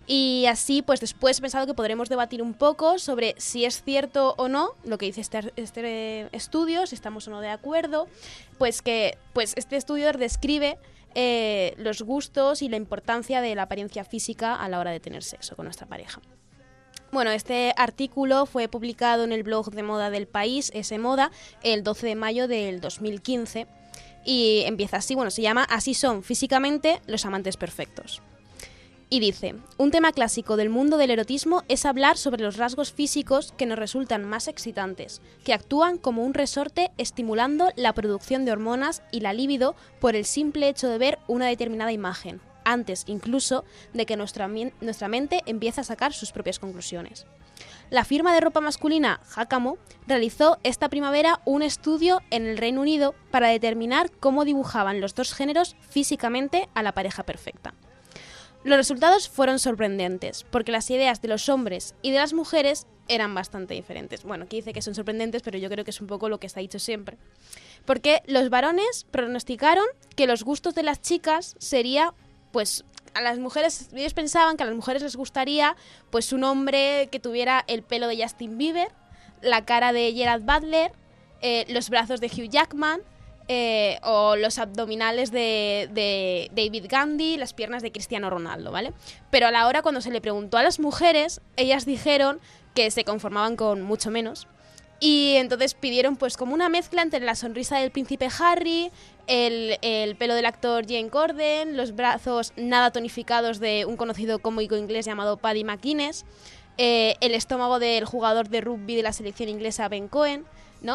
Y así pues después he pensado que podremos debatir un poco sobre si es cierto o no lo que dice este estudio, si estamos o no de acuerdo, pues que pues este estudio describe los gustos y la importancia de la apariencia física a la hora de tener sexo con nuestra pareja. Bueno, este artículo fue publicado en el blog de moda del País, S-Moda, el 12 de mayo del 2015 y empieza así, bueno, se llama Así son físicamente los amantes perfectos. Y dice, un tema clásico del mundo del erotismo es hablar sobre los rasgos físicos que nos resultan más excitantes, que actúan como un resorte estimulando la producción de hormonas y la libido por el simple hecho de ver una determinada imagen, antes incluso de que nuestra mente empiece a sacar sus propias conclusiones. La firma de ropa masculina Jacamo realizó esta primavera un estudio en el Reino Unido para determinar cómo dibujaban los dos géneros físicamente a la pareja perfecta. Los resultados fueron sorprendentes, porque las ideas de los hombres y de las mujeres eran bastante diferentes. Bueno, aquí dice que son sorprendentes, pero yo creo que es un poco lo que está dicho siempre. Porque los varones pronosticaron que los gustos de las chicas sería, pues, a las mujeres, ellos pensaban que a las mujeres les gustaría, pues, un hombre que tuviera el pelo de Justin Bieber, la cara de Gerard Butler, los brazos de Hugh Jackman, o los abdominales de David Gandhi, las piernas de Cristiano Ronaldo, ¿vale? Pero a la hora, cuando se le preguntó a las mujeres, ellas dijeron que se conformaban con mucho menos. Y entonces pidieron pues como una mezcla entre la sonrisa del príncipe Harry, el pelo del actor Jane Corden, los brazos nada tonificados de un conocido cómico inglés llamado Paddy McGuinness, el estómago del jugador de rugby de la selección inglesa Ben Cohen, ¿no?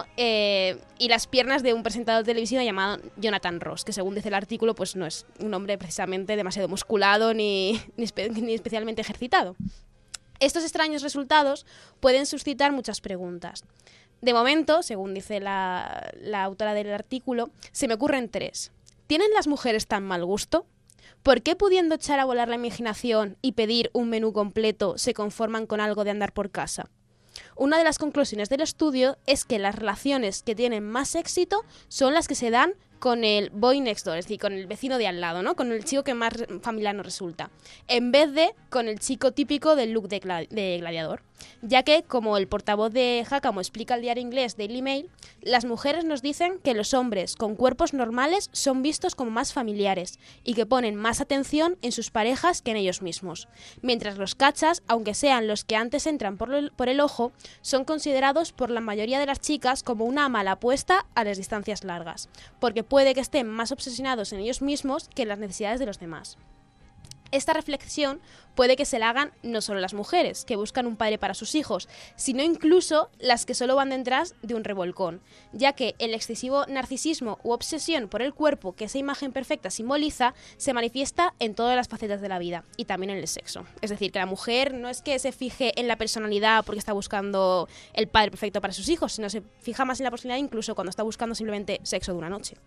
Y las piernas de un presentador de televisión llamado Jonathan Ross, que según dice el artículo pues no es un hombre precisamente demasiado musculado ni especialmente ejercitado. Estos extraños resultados pueden suscitar muchas preguntas. De momento, según dice la autora del artículo, se me ocurren 3. ¿Tienen las mujeres tan mal gusto? ¿Por qué, pudiendo echar a volar la imaginación y pedir un menú completo, se conforman con algo de andar por casa? Una de las conclusiones del estudio es que las relaciones que tienen más éxito son las que se dan con el boy next door, es decir, con el vecino de al lado, ¿no? Con el chico que más familiar nos resulta, en vez de con el chico típico del look de gladiador. Ya que, como el portavoz de Jacamo explica al diario inglés Daily Mail, las mujeres nos dicen que los hombres con cuerpos normales son vistos como más familiares y que ponen más atención en sus parejas que en ellos mismos, mientras los cachas, aunque sean los que antes entran por el ojo, son considerados por la mayoría de las chicas como una mala apuesta a las distancias largas, porque puede que estén más obsesionados en ellos mismos que en las necesidades de los demás. Esta reflexión puede que se la hagan no solo las mujeres, que buscan un padre para sus hijos, sino incluso las que solo van detrás de un revolcón, ya que el excesivo narcisismo u obsesión por el cuerpo que esa imagen perfecta simboliza se manifiesta en todas las facetas de la vida y también en el sexo. Es decir, que la mujer no es que se fije en la personalidad porque está buscando el padre perfecto para sus hijos, sino se fija más en la personalidad incluso cuando está buscando simplemente sexo de una noche.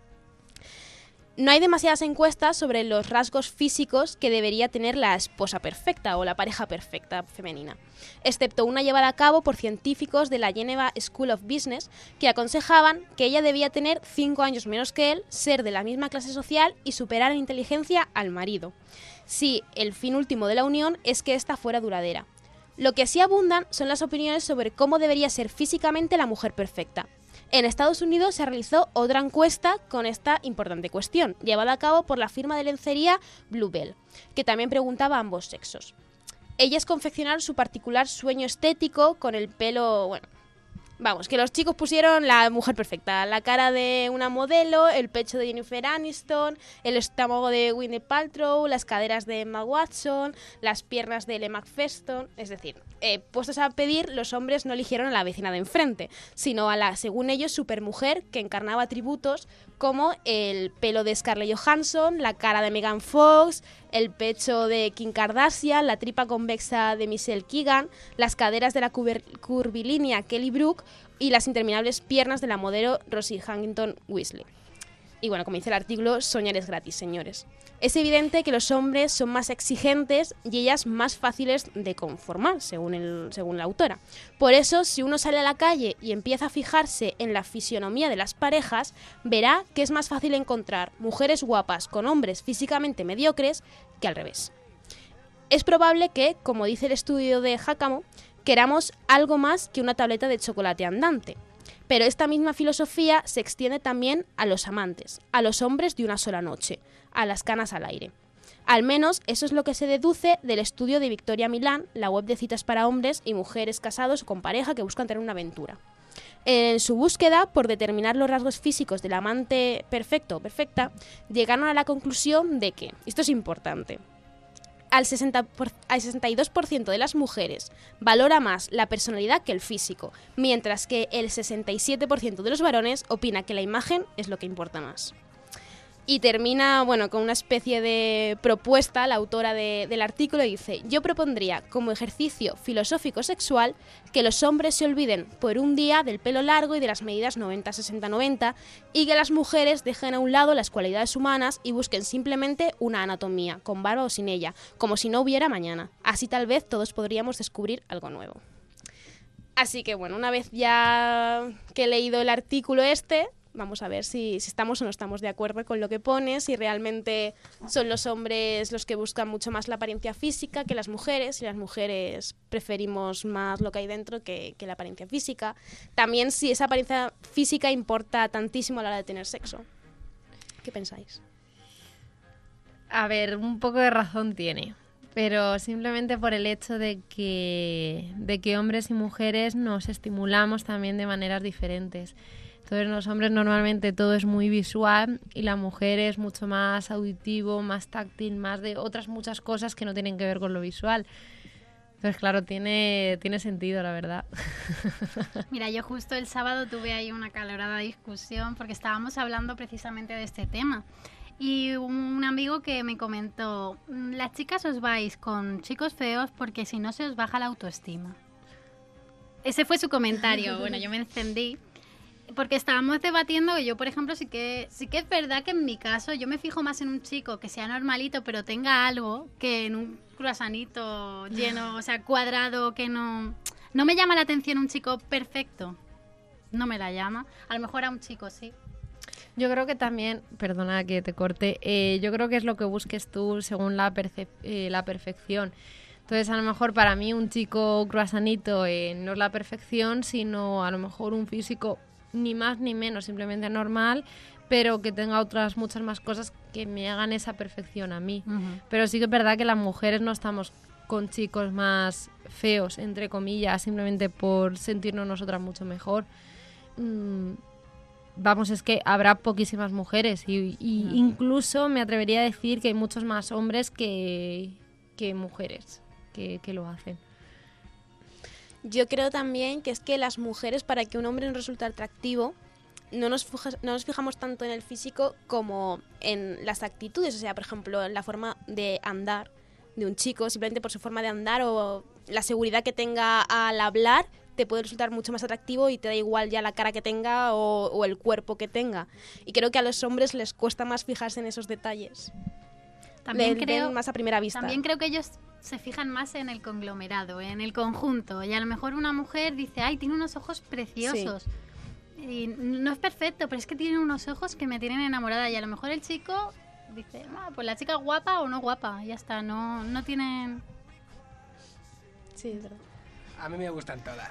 No hay demasiadas encuestas sobre los rasgos físicos que debería tener la esposa perfecta o la pareja perfecta femenina, excepto una llevada a cabo por científicos de la Geneva School of Business que aconsejaban que ella debía tener 5 años menos que él, ser de la misma clase social y superar en inteligencia al marido, si el fin último de la unión es que ésta fuera duradera. Lo que sí abundan son las opiniones sobre cómo debería ser físicamente la mujer perfecta. En Estados Unidos se realizó otra encuesta con esta importante cuestión, llevada a cabo por la firma de lencería Bluebell, que también preguntaba a ambos sexos. Ellas confeccionaron su particular sueño estético con el pelo, bueno, vamos, que los chicos pusieron la mujer perfecta, la cara de una modelo, el pecho de Jennifer Aniston, el estómago de Gwyneth Paltrow, las caderas de Emma Watson, las piernas de Emma Feston, es decir, puestos a pedir, los hombres no eligieron a la vecina de enfrente, sino a la, según ellos, supermujer que encarnaba atributos como el pelo de Scarlett Johansson, la cara de Megan Fox, el pecho de Kim Kardashian, la tripa convexa de Michelle Keegan, las caderas de la curvilínea Kelly Brook y las interminables piernas de la modelo Rosie Huntington-Whiteley. Y bueno, como dice el artículo, soñar es gratis, señores. Es evidente que los hombres son más exigentes y ellas más fáciles de conformar, según la autora. Por eso, si uno sale a la calle y empieza a fijarse en la fisionomía de las parejas, verá que es más fácil encontrar mujeres guapas con hombres físicamente mediocres que al revés. Es probable que, como dice el estudio de Jacamo, queramos algo más que una tableta de chocolate andante. Pero esta misma filosofía se extiende también a los amantes, a los hombres de una sola noche, a las canas al aire. Al menos eso es lo que se deduce del estudio de Victoria Milán, la web de citas para hombres y mujeres casados o con pareja que buscan tener una aventura. En su búsqueda por determinar los rasgos físicos del amante perfecto o perfecta, llegaron a la conclusión de que, esto es importante, al 62% de las mujeres valora más la personalidad que el físico, mientras que el 67% de los varones opina que la imagen es lo que importa más. Y termina, bueno, con una especie de propuesta, la autora del artículo dice: yo propondría como ejercicio filosófico sexual que los hombres se olviden por un día del pelo largo y de las medidas 90-60-90 y que las mujeres dejen a un lado las cualidades humanas y busquen simplemente una anatomía, con barba o sin ella, como si no hubiera mañana. Así tal vez todos podríamos descubrir algo nuevo. Así que bueno, una vez ya que he leído el artículo vamos a ver si estamos o no estamos de acuerdo con lo que pone, si realmente son los hombres los que buscan mucho más la apariencia física que las mujeres, y las mujeres preferimos más lo que hay dentro que la apariencia física. También si esa apariencia física importa tantísimo a la hora de tener sexo. ¿Qué pensáis? A ver, un poco de razón tiene, pero simplemente por el hecho de que hombres y mujeres nos estimulamos también de maneras diferentes. Entonces, los hombres normalmente todo es muy visual y la mujer es mucho más auditivo, más táctil, más de otras muchas cosas que no tienen que ver con lo visual. Entonces, claro, tiene sentido, la verdad. Mira, yo justo el sábado tuve ahí una acalorada discusión porque estábamos hablando precisamente de este tema. Y un amigo que me comentó: las chicas os vais con chicos feos porque si no se os baja la autoestima. Ese fue su comentario. Bueno, yo me encendí. Porque estábamos debatiendo que yo, por ejemplo, sí que es verdad que en mi caso yo me fijo más en un chico que sea normalito pero tenga algo que en un croissantito lleno, o sea, cuadrado, que no me llama la atención un chico perfecto. No me la llama. A lo mejor a un chico sí. Yo creo que también, perdona que te corte, yo creo que es lo que busques tú según la perfección. Entonces, a lo mejor para mí un chico croissantito no es la perfección, sino a lo mejor un físico ni más ni menos, simplemente normal, pero que tenga otras muchas más cosas que me hagan esa perfección a mí. Uh-huh. Pero sí que es verdad que las mujeres no estamos con chicos más feos, entre comillas, simplemente por sentirnos nosotras mucho mejor. Vamos, es que habrá poquísimas mujeres y incluso me atrevería a decir que hay muchos más hombres que mujeres que lo hacen. Yo creo también que es que las mujeres, para que un hombre nos resulte atractivo, no nos fijamos tanto en el físico como en las actitudes. O sea, por ejemplo, en la forma de andar de un chico, simplemente por su forma de andar o la seguridad que tenga al hablar, te puede resultar mucho más atractivo y te da igual ya la cara que tenga o el cuerpo que tenga. Y creo que a los hombres les cuesta más fijarse en esos detalles. También creo, más a primera vista. También creo que ellos se fijan más en el conglomerado, en el conjunto. Y a lo mejor una mujer dice: ay, tiene unos ojos preciosos. Sí. Y no es perfecto, pero es que tiene unos ojos que me tienen enamorada. Y a lo mejor el chico dice: pues la chica es guapa o no guapa. Ya está, no tienen... Sí, es verdad. A mí me gustan todas.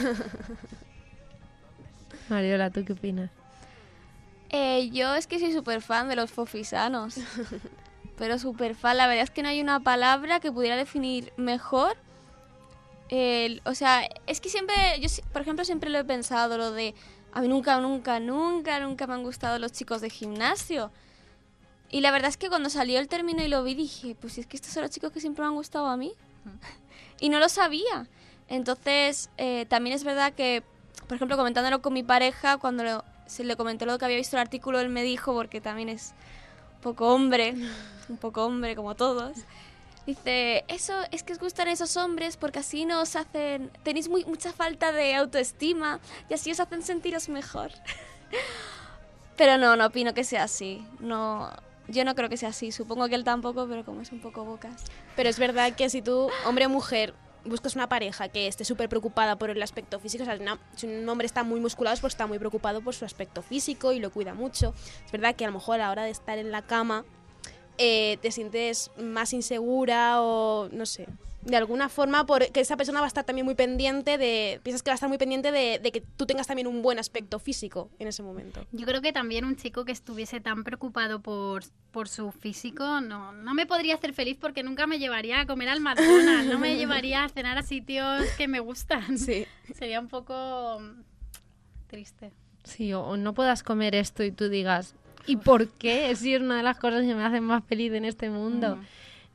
Mariola, ¿tú qué opinas? Yo es que soy súper fan de los fofisanos. Pero súper fan. La verdad es que no hay una palabra que pudiera definir mejor. O sea, es que siempre, yo por ejemplo siempre lo he pensado, lo de a mí nunca me han gustado los chicos de gimnasio. Y la verdad es que cuando salió el término y lo vi dije, pues es que estos son los chicos que siempre me han gustado a mí. Y no lo sabía. Entonces, también es verdad que, por ejemplo, comentándolo con mi pareja, cuando se le comenté lo que había visto el artículo, él me dijo, porque también es un poco hombre como todos, dice: eso es que os gustan esos hombres porque así nos hacen, tenéis mucha falta de autoestima y así os hacen sentiros mejor. Pero no opino que sea así. No, yo no creo que sea así. Supongo que él tampoco, pero como es un poco bocas. Pero es verdad que si tú, hombre o mujer, buscas una pareja que esté súper preocupada por el aspecto físico, o sea, si un hombre está muy musculado, pues está muy preocupado por su aspecto físico y lo cuida mucho. Es verdad que a lo mejor a la hora de estar en la cama te sientes más insegura o no sé, de alguna forma, porque esa persona va a estar también muy pendiente piensas que va a estar muy pendiente de que tú tengas también un buen aspecto físico en ese momento. Yo creo que también un chico que estuviese tan preocupado por su físico no me podría hacer feliz, porque nunca me llevaría a comer al McDonald's, no me llevaría a cenar a sitios que me gustan. Sí. Sería un poco triste. Sí, o no puedas comer esto y tú digas: ¿y por qué? Si es una de las cosas que me hacen más feliz en este mundo.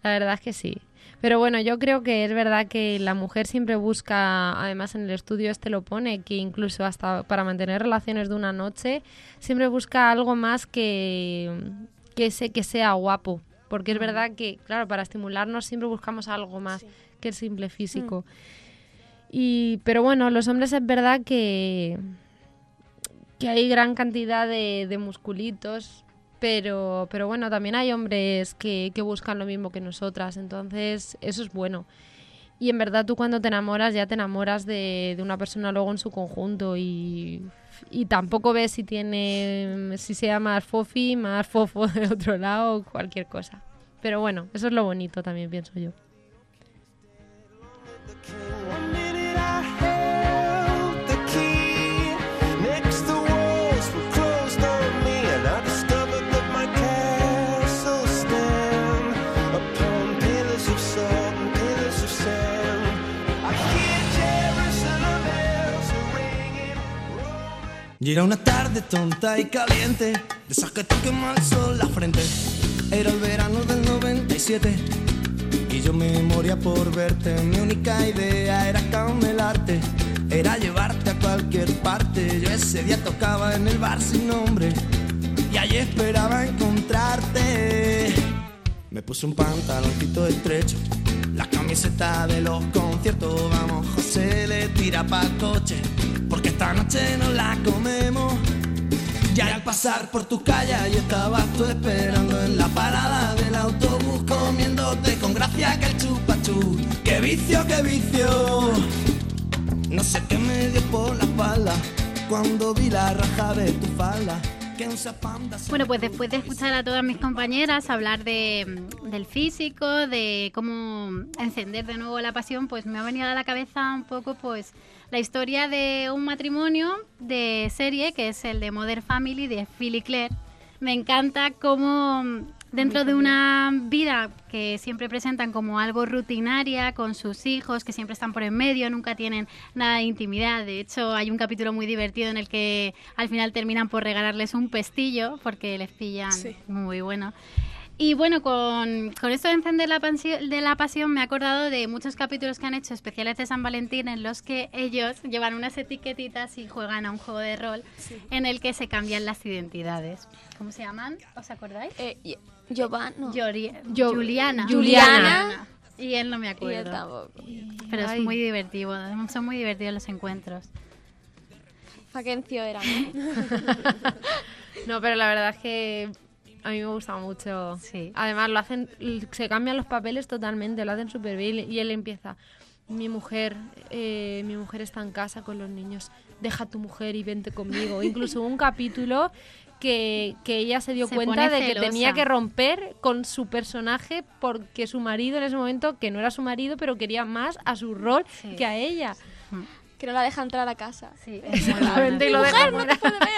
La verdad es que sí. Pero bueno, yo creo que es verdad que la mujer siempre busca, además en el estudio lo pone, que incluso hasta para mantener relaciones de una noche, siempre busca algo más que sea guapo. Porque es verdad que, claro, para estimularnos siempre buscamos algo más que el simple físico. Pero bueno, los hombres es verdad que hay gran cantidad de musculitos. Pero bueno, también hay hombres que buscan lo mismo que nosotras, entonces eso es bueno. Y en verdad tú cuando te enamoras ya te enamoras de una persona luego en su conjunto y tampoco ves si sea más fofi, más fofo de otro lado o cualquier cosa. Pero bueno, eso es lo bonito también, pienso yo. Y era una tarde tonta y caliente, de esas que te quema el sol la frente. Era el verano del 97 y yo me moría por verte. Mi única idea era camelarte, era llevarte a cualquier parte. Yo ese día tocaba en el bar sin nombre y allí esperaba encontrarte. Me puse un pantaloncito estrecho, la camiseta de los conciertos. Vamos, José, le tira pa'l coche, porque esta noche nos la comemos. Ya al pasar por tu calle y estabas tú esperando en la parada del autobús, comiéndote con gracia que el chupachú. ¡Qué vicio, qué vicio! No sé qué me dio por la espalda cuando vi la raja de tu falda. Bueno, pues después de escuchar a todas mis compañeras hablar del físico, de cómo encender de nuevo la pasión, pues me ha venido a la cabeza un poco pues la historia de un matrimonio de serie, que es el de Modern Family, de Phil y Claire. Me encanta cómo dentro de una vida que siempre presentan como algo rutinaria con sus hijos, que siempre están por en medio, nunca tienen nada de intimidad. De hecho, hay un capítulo muy divertido en el que al final terminan por regalarles un pestillo porque les pillan muy bueno. Y bueno, con esto de encender la pasión me he acordado de muchos capítulos que han hecho especiales de San Valentín en los que ellos llevan unas etiquetitas y juegan a un juego de rol en el que se cambian las identidades. ¿Cómo se llaman? ¿Os acordáis? Giovanna. No. Juliana. Y él no me acuerdo. Y él tampoco. Pero es muy divertido, son muy divertidos los encuentros. Faquencio era. No, pero la verdad es que a mí me gusta mucho. Sí. Además, se cambian los papeles totalmente, lo hacen súper bien. Y él empieza, mi mujer está en casa con los niños, deja a tu mujer y vente conmigo. Incluso un capítulo que ella se dio cuenta de que tenía que romper con su personaje porque su marido en ese momento, que no era su marido, pero quería más a su rol que a ella. Que no la deja entrar a casa. Sí, exactamente. Y lo deja fuera.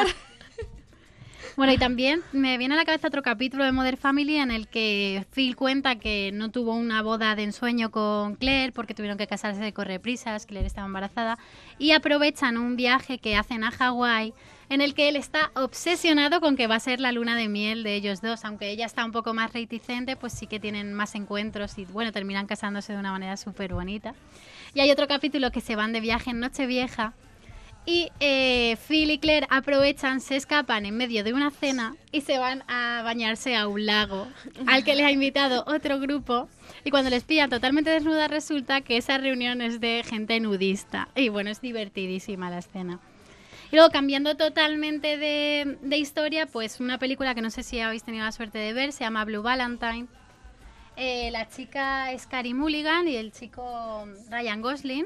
Bueno, y también me viene a la cabeza otro capítulo de Modern Family en el que Phil cuenta que no tuvo una boda de ensueño con Claire porque tuvieron que casarse de correprisas, Claire estaba embarazada, y aprovechan un viaje que hacen a Hawái en el que él está obsesionado con que va a ser la luna de miel de ellos dos. Aunque ella está un poco más reticente, pues sí que tienen más encuentros y bueno, terminan casándose de una manera súper bonita. Y hay otro capítulo que se van de viaje en Nochevieja y Phil y Claire aprovechan, se escapan en medio de una cena y se van a bañarse a un lago al que les ha invitado otro grupo, y cuando les pillan totalmente desnudas resulta que esa reunión es de gente nudista y bueno, es divertidísima la escena. Y luego, cambiando totalmente de historia, pues una película que no sé si habéis tenido la suerte de ver, se llama Blue Valentine. La chica es Carey Mulligan y el chico Ryan Gosling.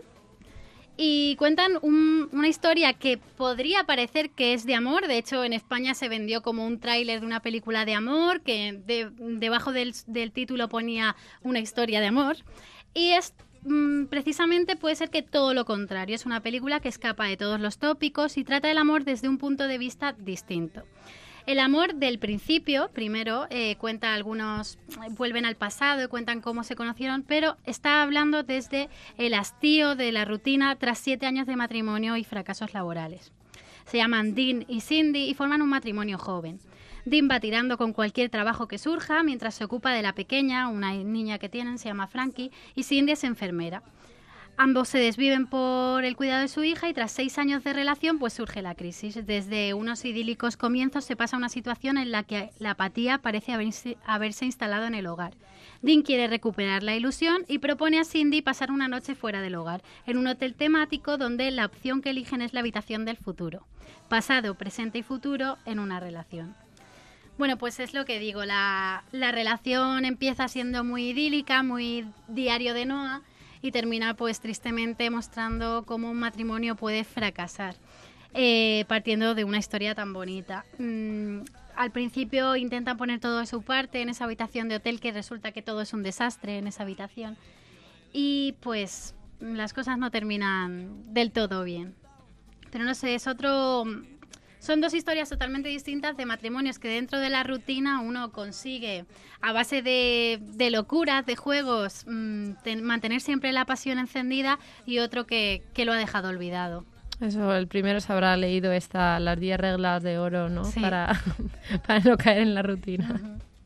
Y cuentan una historia que podría parecer que es de amor. De hecho, en España se vendió como un tráiler de una película de amor, que debajo del título ponía una historia de amor. Y es precisamente puede ser que todo lo contrario. Es una película que escapa de todos los tópicos y trata el amor desde un punto de vista distinto. El amor del principio, primero, cuenta algunos, vuelven al pasado y cuentan cómo se conocieron, pero está hablando desde el hastío de la rutina tras 7 años de matrimonio y fracasos laborales. Se llaman Dean y Cindy y forman un matrimonio joven. Dean va tirando con cualquier trabajo que surja mientras se ocupa de la pequeña, una niña que tienen, se llama Frankie, y Cindy es enfermera. Ambos se desviven por el cuidado de su hija y tras 6 años de relación pues surge la crisis. Desde unos idílicos comienzos se pasa a una situación en la que la apatía parece haberse instalado en el hogar. Dean quiere recuperar la ilusión y propone a Cindy pasar una noche fuera del hogar, en un hotel temático donde la opción que eligen es la habitación del futuro. Pasado, presente y futuro en una relación. Bueno, pues es lo que digo, la relación empieza siendo muy idílica, muy diario de Noah, y termina pues tristemente mostrando cómo un matrimonio puede fracasar, partiendo de una historia tan bonita. Al principio intentan poner todo de su parte en esa habitación de hotel, que resulta que todo es un desastre en esa habitación, y pues las cosas no terminan del todo bien. Pero no sé, son dos historias totalmente distintas de matrimonios que dentro de la rutina uno consigue, a base de locuras, de juegos, mantener siempre la pasión encendida, y otro que lo ha dejado olvidado. Eso, el primero se habrá leído las 10 reglas de oro, ¿no? Sí. Para no caer en la rutina.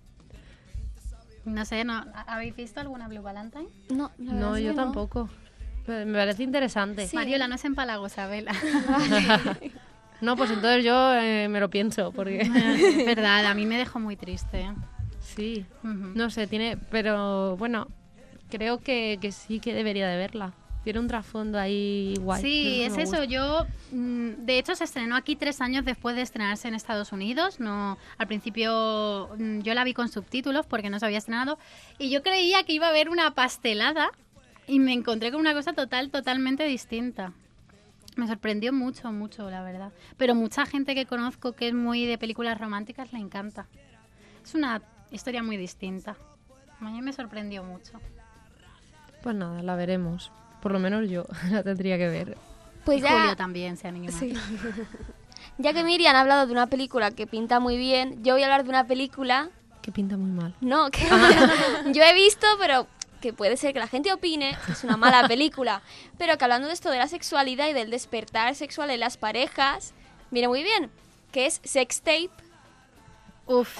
No sé, ¿habéis visto alguna Blue Valentine? No, la verdad No, es yo que tampoco. Pero me parece interesante. Sí. Mariola, no es empalagosa, Vela. No, pues entonces yo me lo pienso, porque Es verdad, a mí me dejó muy triste. sí, Ujú. no sé, pero bueno, creo que sí que debería de verla. Tiene un trasfondo ahí guay. Sí, No sé, es me eso. gusta. Yo, de hecho, se estrenó aquí 3 años después de estrenarse en Estados Unidos. No, al principio yo la vi con subtítulos porque no se había estrenado, y yo creía que iba a haber una pastelada y me encontré con una cosa totalmente distinta. Me sorprendió mucho, la verdad. Pero mucha gente que conozco que es muy de películas románticas le encanta. Es una historia muy distinta. A mí me sorprendió mucho. Pues nada, la veremos. Por lo menos yo la tendría que ver. Pues Y ya, Julio también se anima. sí. Ya que Miriam ha hablado de una película que pinta muy bien, yo voy a hablar de una película, Que pinta muy mal. no, que yo he visto, pero que puede ser que la gente opine que es una mala película, pero que hablando de esto de la sexualidad y del despertar sexual en las parejas, viene muy bien, que es Sex Tape, Uf.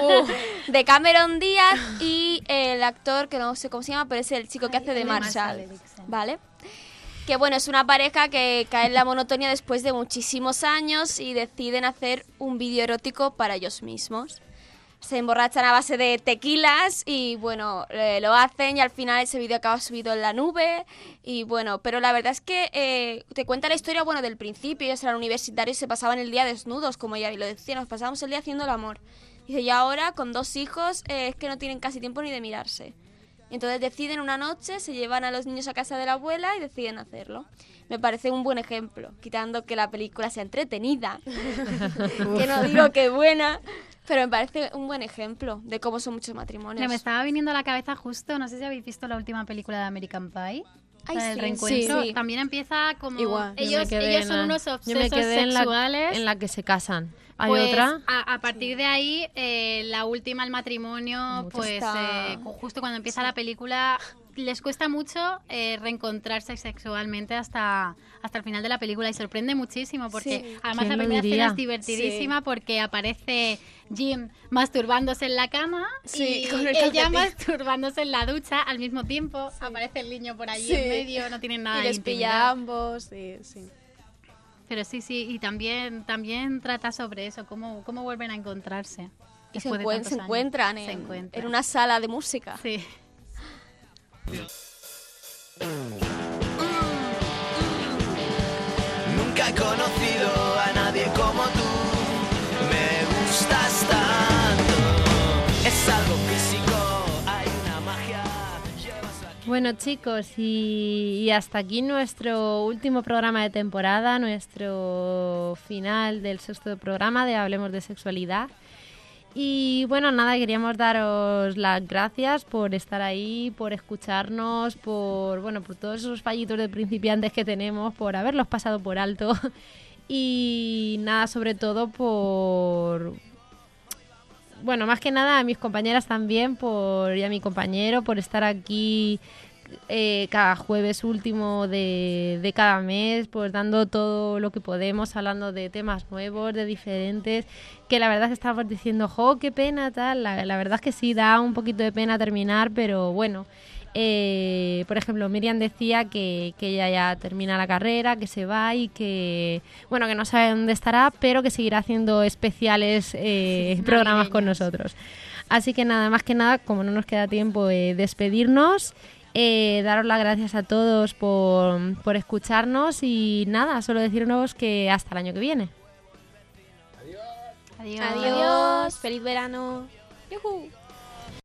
de Cameron Díaz y el actor que no sé cómo se llama, pero es el chico que hace de Marshall Marshall, Erickson. ¿vale? Que bueno, es una pareja que cae en la monotonía después de muchísimos años y deciden hacer un vídeo erótico para ellos mismos. Se emborrachan a base de tequilas y bueno, lo hacen y al final ese vídeo acaba subido en la nube y bueno, pero la verdad es que te cuenta la historia, bueno, del principio. Ellos eran universitarios y se pasaban el día desnudos, como ella lo decía, nos pasábamos el día haciendo el amor. Dice, y ahora con 2 hijos es que no tienen casi tiempo ni de mirarse. Entonces deciden una noche, se llevan a los niños a casa de la abuela y deciden hacerlo. Me parece un buen ejemplo, quitando que la película sea entretenida, que no digo que buena, pero me parece un buen ejemplo de cómo son muchos matrimonios. Me estaba viniendo a la cabeza justo, no sé si habéis visto la última película de American Pie. Ay, La del sí, reencuentro. sí. También empieza como... Igual. Ellos son unos Yo me obsesos quedé sexuales. en la que se casan. ¿Hay Pues, otra? A partir de ahí, la última, el matrimonio, pues Está- justo cuando empieza la película, les cuesta mucho reencontrarse sexualmente hasta el final de la película y sorprende muchísimo porque Sí. además ¿Quién la lo primera diría? escena es divertidísima porque aparece Jim masturbándose en la cama Sí, y con el ella calcetín. masturbándose en la ducha al mismo tiempo. Aparece el niño por allí Sí. en medio, no tienen nada Y de les pilla intimidad. a ambos, sí. Pero sí, y también trata sobre eso, cómo vuelven a encontrarse. Y se, después de tantos se años. encuentran, Se en, encuentran. en una sala de música. Sí. Nunca he conocido a nadie como tú. Me gustas tanto. Es algo físico, hay una magia. Llevas aquí. Bueno, chicos, y hasta aquí nuestro último programa de temporada, nuestro final del 6º programa de Hablemos de Sexualidad. Y bueno, nada, queríamos daros las gracias por estar ahí, por escucharnos, por todos esos fallitos de principiantes que tenemos, por haberlos pasado por alto. Y nada, sobre todo más que nada a mis compañeras también y a mi compañero por estar aquí cada jueves último de cada mes, pues dando todo lo que podemos, hablando de temas nuevos, de diferentes, que la verdad es que estamos diciendo, ¡jo, qué pena! Tal. La verdad es que sí, da un poquito de pena terminar, pero bueno. Por ejemplo, Miriam decía que ella ya termina la carrera, que se va y que, bueno, que no sabe dónde estará, pero que seguirá haciendo especiales programas con nosotros. Así que nada, más que nada, como no nos queda tiempo, despedirnos, daros las gracias a todos por escucharnos y nada, solo decirnos que hasta el año que viene. Adiós. Adiós. Feliz verano. ¡Yujú!